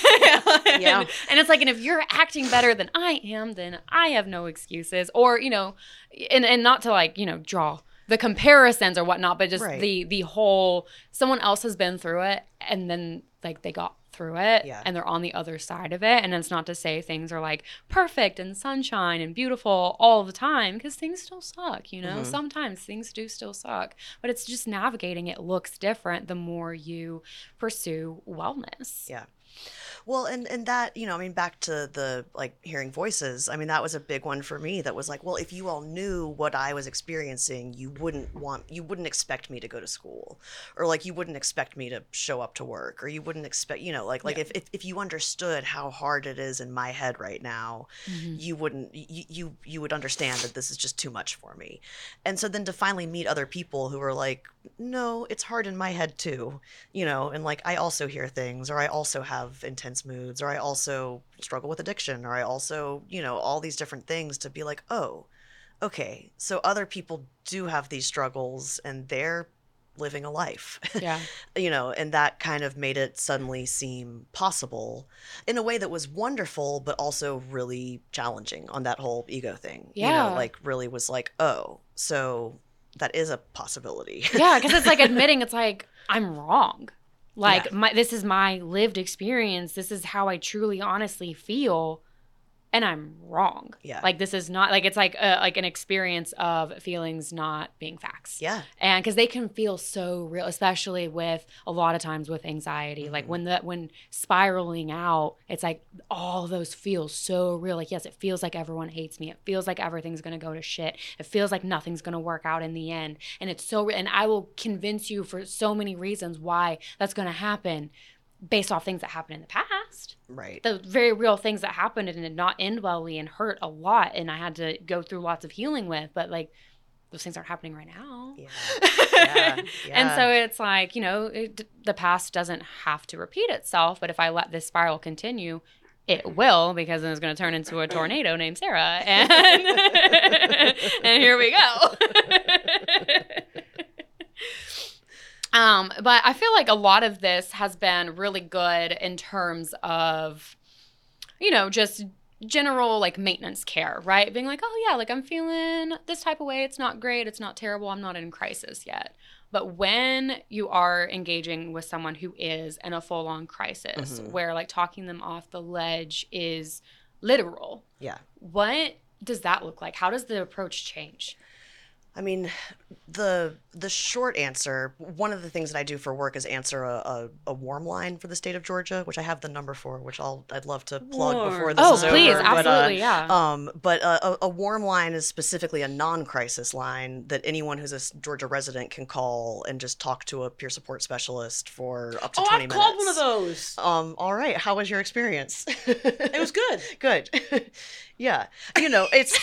Yeah. And it's like, and if you're acting better than I am, then I have no excuses. Or, you know, and not to, like, you know, draw the comparisons or whatnot, but just the whole, someone else has been through it and then, like, they got through it and they're on the other side of it. And it's not to say things are like perfect and sunshine and beautiful all the time, because things still suck, you know. Sometimes things do still suck, but it's just navigating it looks different the more you pursue wellness. Well, and that, you know, I mean, back to the, like, hearing voices, I mean, that was a big one for me. That was like, well, if you all knew what I was experiencing, you wouldn't expect me to go to school, or, like, you wouldn't expect me to show up to work, or you wouldn't expect, you know, like if you understood how hard it is in my head right now, you wouldn't, you would understand that this is just too much for me. And so then to finally meet other people who are like, no, it's hard in my head too, you know, and, like, I also hear things, or I also have intense moods, or I also struggle with addiction, or I also, you know, all these different things, to be like, oh, okay, so other people do have these struggles and they're living a life. You know, and that kind of made it suddenly seem possible in a way that was wonderful, but also really challenging on that whole ego thing. You know, like, really was like, oh, so that is a possibility. Because it's like admitting, it's like, I'm wrong. Like, this is my lived experience. This is how I truly, honestly feel. And I'm wrong. Like, this is not, like, it's like an experience of feelings not being facts. And because they can feel so real, especially with a lot of times with anxiety. Like, when spiraling out, it's like all those feel so real. Like, yes, it feels like everyone hates me. It feels like everything's going to go to shit. It feels like nothing's going to work out in the end. And it's so real. And I will convince you for so many reasons why that's going to happen, based off things that happened in the past. The very real things that happened and did not end well and hurt a lot, and I had to go through lots of healing with, but, like, those things aren't happening right now. And so it's like, you know, the past doesn't have to repeat itself, but if I let this spiral continue, it will, because then it's going to turn into a tornado named Sarah, and and here we go. But I feel like a lot of this has been really good in terms of, you know, just general, like, maintenance care, right? Being like, oh, yeah, like, I'm feeling this type of way. It's not great. It's not terrible. I'm not in crisis yet. But when you are engaging with someone who is in a full-on crisis, where, like, talking them off the ledge is literal, what does that look like? How does the approach change? I mean, the short answer, one of the things that I do for work is answer a warm line for the state of Georgia, which I have the number for, which I'd love to plug before this is over. Oh, please, absolutely, But a warm line is specifically a non-crisis line that anyone who's a Georgia resident can call and just talk to a peer support specialist for up to 20 minutes. Oh, I've called one of those. All right. How was your experience? It was good. Good. Yeah. You know, it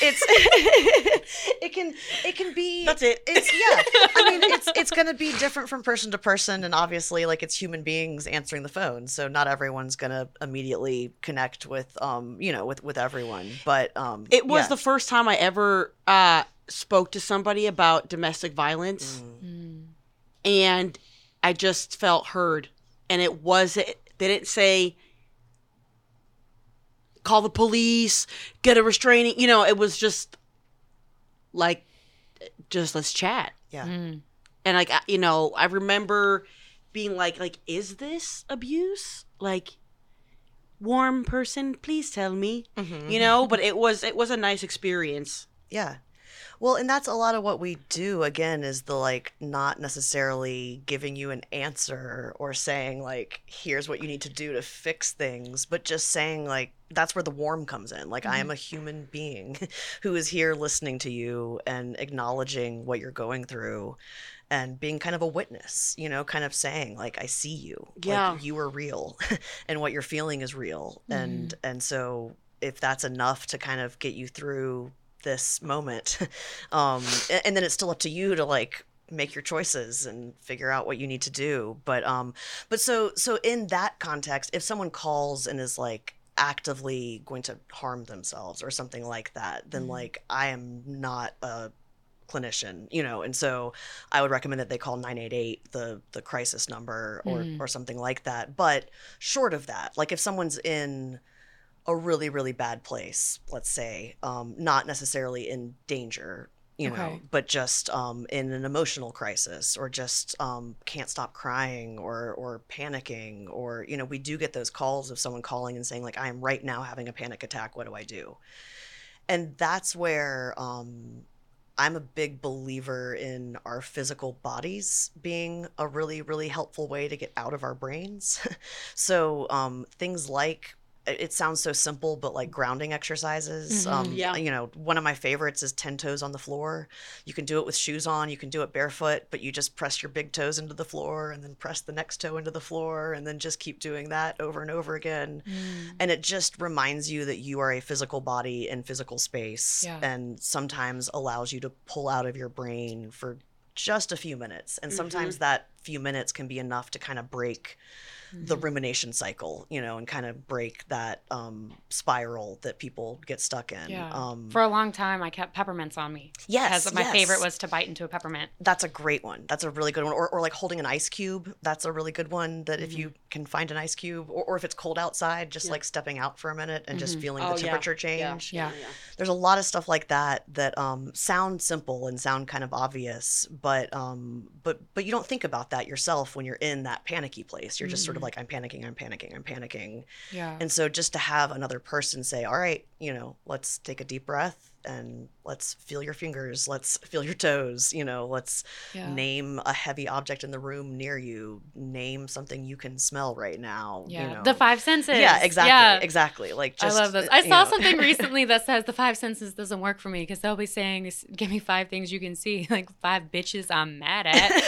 can be. That's it. I mean, it's going to be different from person to person, and obviously, like, it's human beings answering the phone, so not everyone's going to immediately connect with, you know, with everyone. But it was the first time I ever spoke to somebody about domestic violence, and I just felt heard. And they didn't say, call the police, get a restraining, you know, it was just like, just let's chat. And, like, you know, I remember being like, is this abuse? Like, warm person, please tell me, you know, but it was a nice experience. Yeah. Well, and that's a lot of what we do, again, is the like not necessarily giving you an answer or saying like, here's what you need to do to fix things, but just saying like, that's where the warm comes in. Like, I am a human being who is here listening to you and acknowledging what you're going through and being kind of a witness, you know, kind of saying like, I see you. Yeah. Like, you are real and what you're feeling is real. And so if that's enough to kind of get you through this moment, and then it's still up to you to like make your choices and figure out what you need to do. But so in that context, if someone calls and is like actively going to harm themselves or something like that, then like I am not a clinician, you know, and so I would recommend that they call 988, the crisis number, or something like that. But short of that, like if someone's in a really, really bad place, let's say, not necessarily in danger, you know, but just in an emotional crisis, or just can't stop crying or panicking, or, you know, we do get those calls of someone calling and saying like, I am right now having a panic attack. What do I do? And that's where I'm a big believer in our physical bodies being a really, really helpful way to get out of our brains. So things like, it sounds so simple, but like grounding exercises. You know, one of my favorites is 10 toes on the floor. You can do it with shoes on, you can do it barefoot, but you just press your big toes into the floor and then press the next toe into the floor and then just keep doing that over and over again. And it just reminds you that you are a physical body in physical space, and sometimes allows you to pull out of your brain for just a few minutes. And sometimes that few minutes can be enough to kind of break the rumination cycle, you know, and kind of break that spiral that people get stuck in. Yeah. For a long time, I kept peppermints on me. Yes. Because my favorite was to bite into a peppermint. That's a great one. That's a really good one. Or like holding an ice cube. That's a really good one, that if you can find an ice cube, or if it's cold outside, just like stepping out for a minute and just feeling the temperature change. Yeah. There's a lot of stuff like that that sound simple and sound kind of obvious, but you don't think about that yourself when you're in that panicky place. You're just sort of like, I'm panicking. Yeah. And so just to have another person say, all right, you know, let's take a deep breath and let's feel your fingers, let's feel your toes, you know, let's name a heavy object in the room near you, name something you can smell right now. Yeah. You know. The five senses. Yeah, exactly. Exactly. Like, just, I love this. I saw something recently that says the five senses doesn't work for me, because they'll be saying, give me 5 things you can see, like 5 bitches I'm mad at. Like,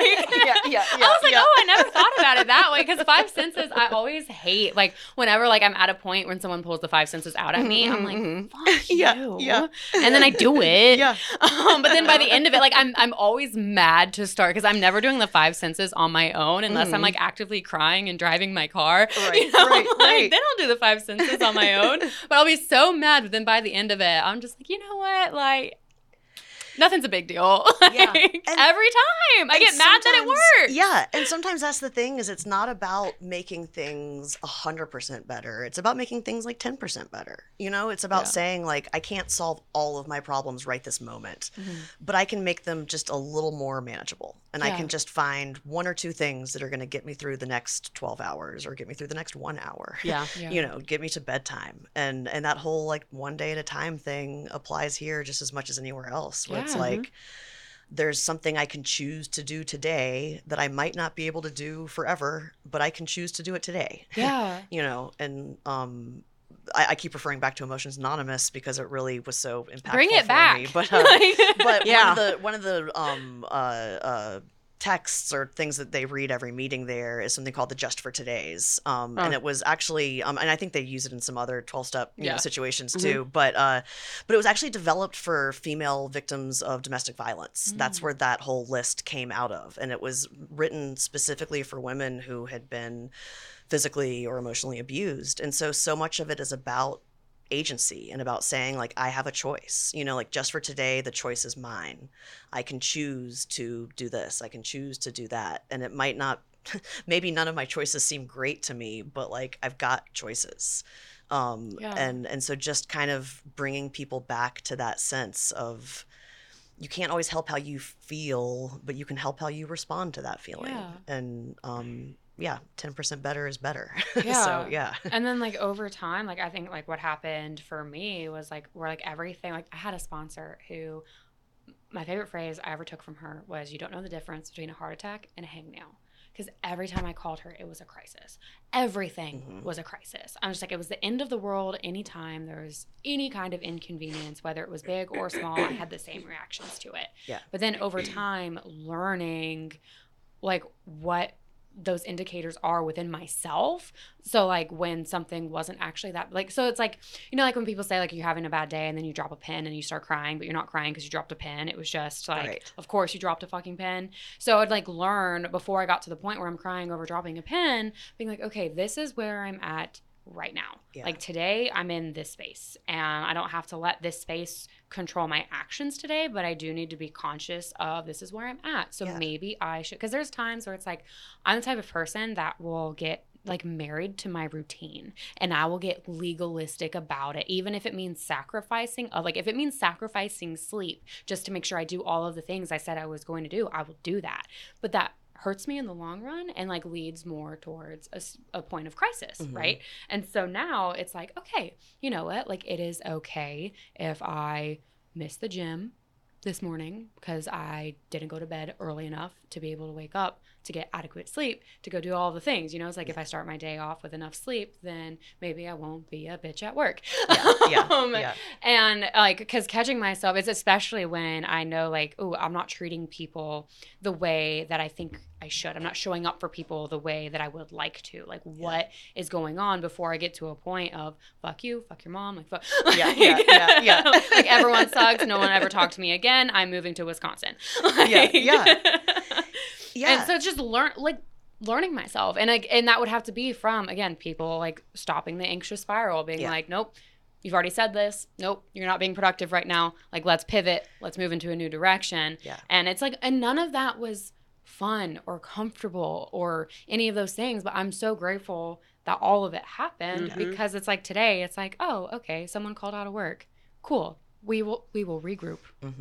I was like, oh, I never thought about it that way, because 5 senses I always hate. Like, whenever like I'm at a point when someone pulls the 5 senses out at me, I'm like, fuck you. Yeah. And then I do it. Yeah. But then by the end of it, like I'm always mad to start, because I'm never doing the 5 senses on my own unless I'm like actively crying and driving my car. Right. You know? Right. Then I'll do the 5 senses on my own. But I'll be so mad. But then by the end of it, I'm just like, you know what? Like, nothing's a big deal. Yeah. Every time I get mad that it works. Yeah. And sometimes that's the thing, is it's not about making things 100% better. It's about making things like 10% better. You know, it's about saying like, I can't solve all of my problems right this moment, but I can make them just a little more manageable. And I can just find 1 or 2 things that are going to get me through the next 12 hours or get me through the next 1 hour. Yeah. You know, get me to bedtime. And that whole like one day at a time thing applies here just as much as anywhere else. Where it's like, there's something I can choose to do today that I might not be able to do forever, but I can choose to do it today. Yeah. You know, and I keep referring back to Emotions Anonymous because it really was so impactful. Bring it for back. me. But one of the texts or things that they read every meeting there is something called the Just for Today's. And it was actually, and I think they use it in some other 12-step situations too, but it was actually developed for female victims of domestic violence. That's where that whole list came out of. And it was written specifically for women who had been physically or emotionally abused. And so much of it is about agency and about saying like, I have a choice, you know, like, just for today, the choice is mine. I can choose to do this. I can choose to do that. And it might not, maybe none of my choices seem great to me, but like, I've got choices. And so just kind of bringing people back to that sense of you can't always help how you feel, but you can help how you respond to that feeling. Yeah. And 10% better is better. Yeah. So yeah. And then like over time, like I think like what happened for me was like where like everything, like I had a sponsor who, my favorite phrase I ever took from her was, "You don't know the difference between a heart attack and a hangnail." Because every time I called her, it was a crisis. Everything was a crisis. I'm just like, it was the end of the world. Anytime there was any kind of inconvenience, whether it was big or small, I had the same reactions to it. Yeah. But then over time, learning like what those indicators are within myself. So like when something wasn't actually that, like, so it's like, you know, like when people say like you're having a bad day and then you drop a pen and you start crying, but you're not crying because you dropped a pen. It was just like, Right. Of course you dropped a fucking pen. So I'd like learn before I got to the point where I'm crying over dropping a pen, being like, okay, this is where I'm at right now. Yeah. Like today I'm in this space and I don't have to let this space control my actions today, but I do need to be conscious of this is where I'm at. So Yeah. maybe I should, because there's times where it's like, I'm the type of person that will get like married to my routine and I will get legalistic about it, even if it means sacrificing if it means sacrificing sleep just to make sure I do all of the things I said I was going to do, I will do that. But that hurts me in the long run and like leads more towards a point of crisis, right? And so now it's like, okay, you know what? Like it is okay if I miss the gym this morning because I didn't go to bed early enough to be able to wake up to get adequate sleep to go do all the things. You know, it's like if I start my day off with enough sleep, then maybe I won't be a bitch at work. Yeah. And like, because catching myself is especially when I know like, oh, I'm not treating people the way that I think I should. I'm not showing up for people the way that I would like to. Like, what is going on before I get to a point of fuck you, fuck your mom, like fuck. Yeah. Like everyone sucks. No one ever talked to me again. I'm moving to Wisconsin. Yeah. And so it's just learning myself, and that would have to be from, again, people like stopping the anxious spiral, being like, nope, you've already said this. Nope, you're not being productive right now. Like, let's pivot. Let's move into a new direction. Yeah. And it's like, and none of that was fun or comfortable or any of those things. But I'm so grateful that all of it happened because it's like today, it's like, oh, okay, someone called out of work. Cool. We will regroup.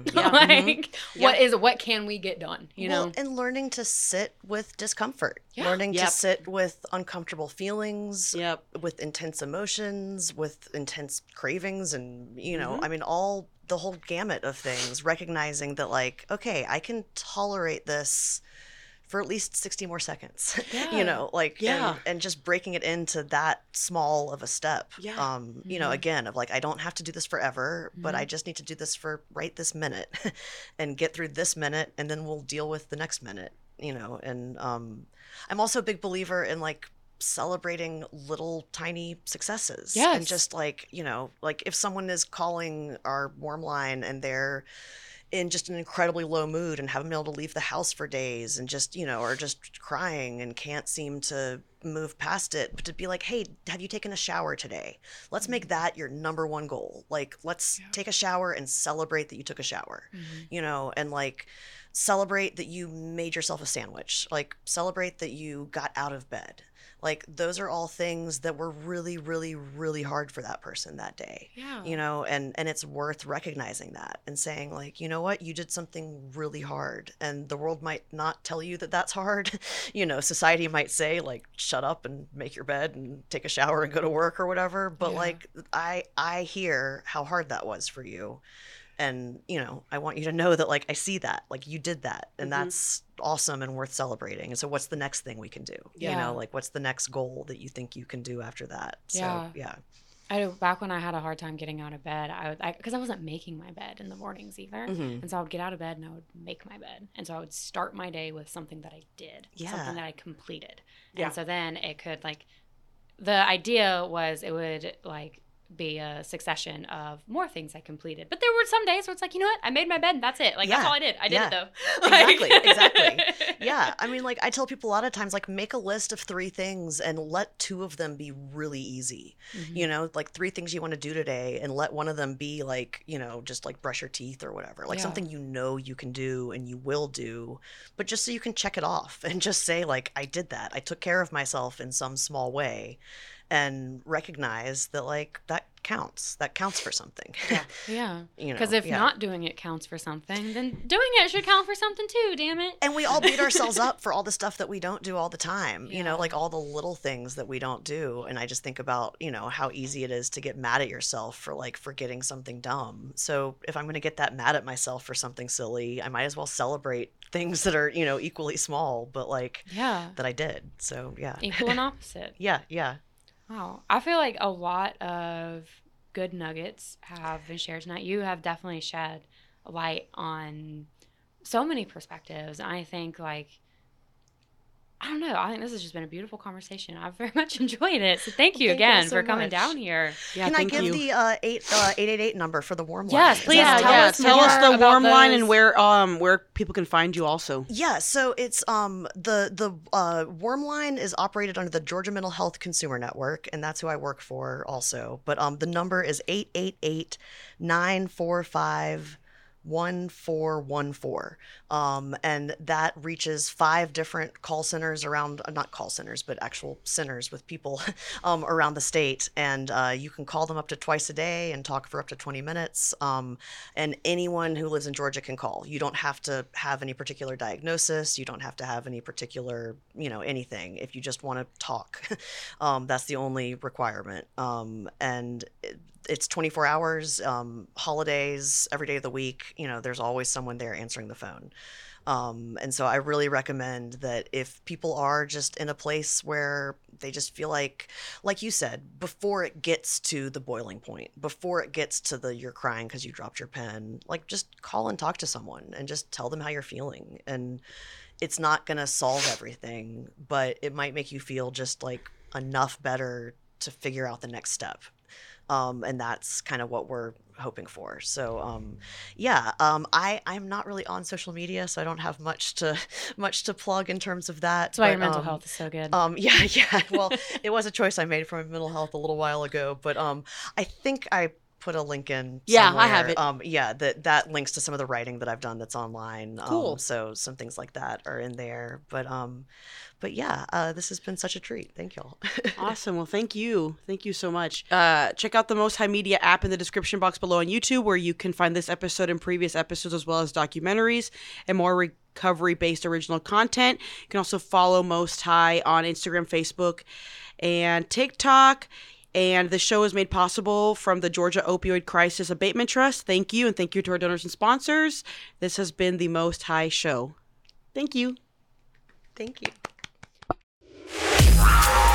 What can we get done? You know, and learning to sit with discomfort, Yeah. learning to sit with uncomfortable feelings, Yep. with intense emotions, with intense cravings, and you know, I mean, all the whole gamut of things. Recognizing that, like, okay, I can tolerate this for at least 60 more seconds. You know, like, and just breaking it into that small of a step. Yeah. You know, again, of like, I don't have to do this forever, but I just need to do this for right this minute and get through this minute, and then we'll deal with the next minute, you know. And I'm also a big believer in like celebrating little tiny successes. Yes. And just like, you know, like if someone is calling our warm line and they're in just an incredibly low mood and haven't been able to leave the house for days and just, you know, or just crying and can't seem to move past it, but to be like, hey, have you taken a shower today? Let's make that your number one goal. Like, let's take a shower and celebrate that you took a shower, you know, and like celebrate that you made yourself a sandwich, like celebrate that you got out of bed. Like, those are all things that were really, really, really hard for that person that day. Yeah. You know, and it's worth recognizing that and saying, like, you know what, you did something really hard, and the world might not tell you that that's hard. You know, society might say, like, shut up and make your bed and take a shower and go to work or whatever. But like, I hear how hard that was for you. And, you know, I want you to know that, like, I see that, like, you did that, and that's awesome and worth celebrating. And so what's the next thing we can do? You know, like, what's the next goal that you think you can do after that? So, Back when I had a hard time getting out of bed, because I wasn't making my bed in the mornings either. And so I would get out of bed and I would make my bed. And so I would start my day with something that I did, something that I completed. And so then it could, like, the idea was it would, like, be a succession of more things I completed. But there were some days where it's like, you know what? I made my bed and that's it. Like, that's all I did. I did it though. Exactly. Yeah. I mean, like, I tell people a lot of times, like, make a list of 3 things and let 2 of them be really easy. You know, like 3 things you want to do today, and let one of them be like, you know, just like brush your teeth or whatever. Like something you know you can do and you will do, but just so you can check it off and just say, like, I did that. I took care of myself in some small way. and recognize that like that counts for something. Yeah. You know, because if yeah. not doing it counts for something, then doing it should count for something too, damn it. And we all beat ourselves up for all the stuff that we don't do all the time, you know, Yeah. like all the little things that we don't do. And I just think about, you know, how easy it is to get mad at yourself for like forgetting something dumb. So if I'm going to get that mad at myself for something silly, I might as well celebrate things that are, you know, equally small, but like Yeah. that I did. So yeah. Equal and opposite. Yeah. Wow. I feel like a lot of good nuggets have been shared tonight. You have definitely shed a light on so many perspectives. And I think, like, I don't know. I think this has just been a beautiful conversation. I've very much enjoyed it. So thank you Thank you again so for coming much. down here. Yeah, Can I thank give you. the 888 number for the warm line? Yes, Is please that tell okay? us Tell more us the about warm line those. and where people can find you also. Yeah, so it's the Worm Line is operated under the Georgia Mental Health Consumer Network, and that's who I work for also. But the number is 888-945-1414. And that reaches 5 different call centers around, not call centers, but actual centers with people around the state. And you can call them up to twice a day and talk for up to 20 minutes. And anyone who lives in Georgia can call. You don't have to have any particular diagnosis. You don't have to have any particular, you know, anything. If you just want to talk, that's the only requirement. And it's 24 hours, holidays, every day of the week. You know, there's always someone there answering the phone. And so I really recommend that if people are just in a place where they just feel like you said, before it gets to the boiling point, before it gets to the you're crying because you dropped your pen, like just call and talk to someone and just tell them how you're feeling. And it's not going to solve everything, but it might make you feel just like enough better to figure out the next step. And that's kind of what we're hoping for. So, I'm not really on social media, so I don't have much to plug in terms of that. That's why your mental health is so good. Yeah. Well, it was a choice I made for my mental health a little while ago, but I think I put a link in Yeah, somewhere. I have it. That links to some of the writing that I've done that's online. Cool. So some things like that are in there. But yeah, this has been such a treat. Thank y'all. Awesome. Well, thank you. Thank you so much. Check out the Most High Media app in the description box below on YouTube, where you can find this episode and previous episodes, as well as documentaries and more recovery-based original content. You can also follow Most High on Instagram, Facebook, and TikTok. And the show is made possible from the Georgia Opioid Crisis Abatement Trust. Thank you, and thank you to our donors and sponsors. This has been the Most High Show. Thank you. Thank you.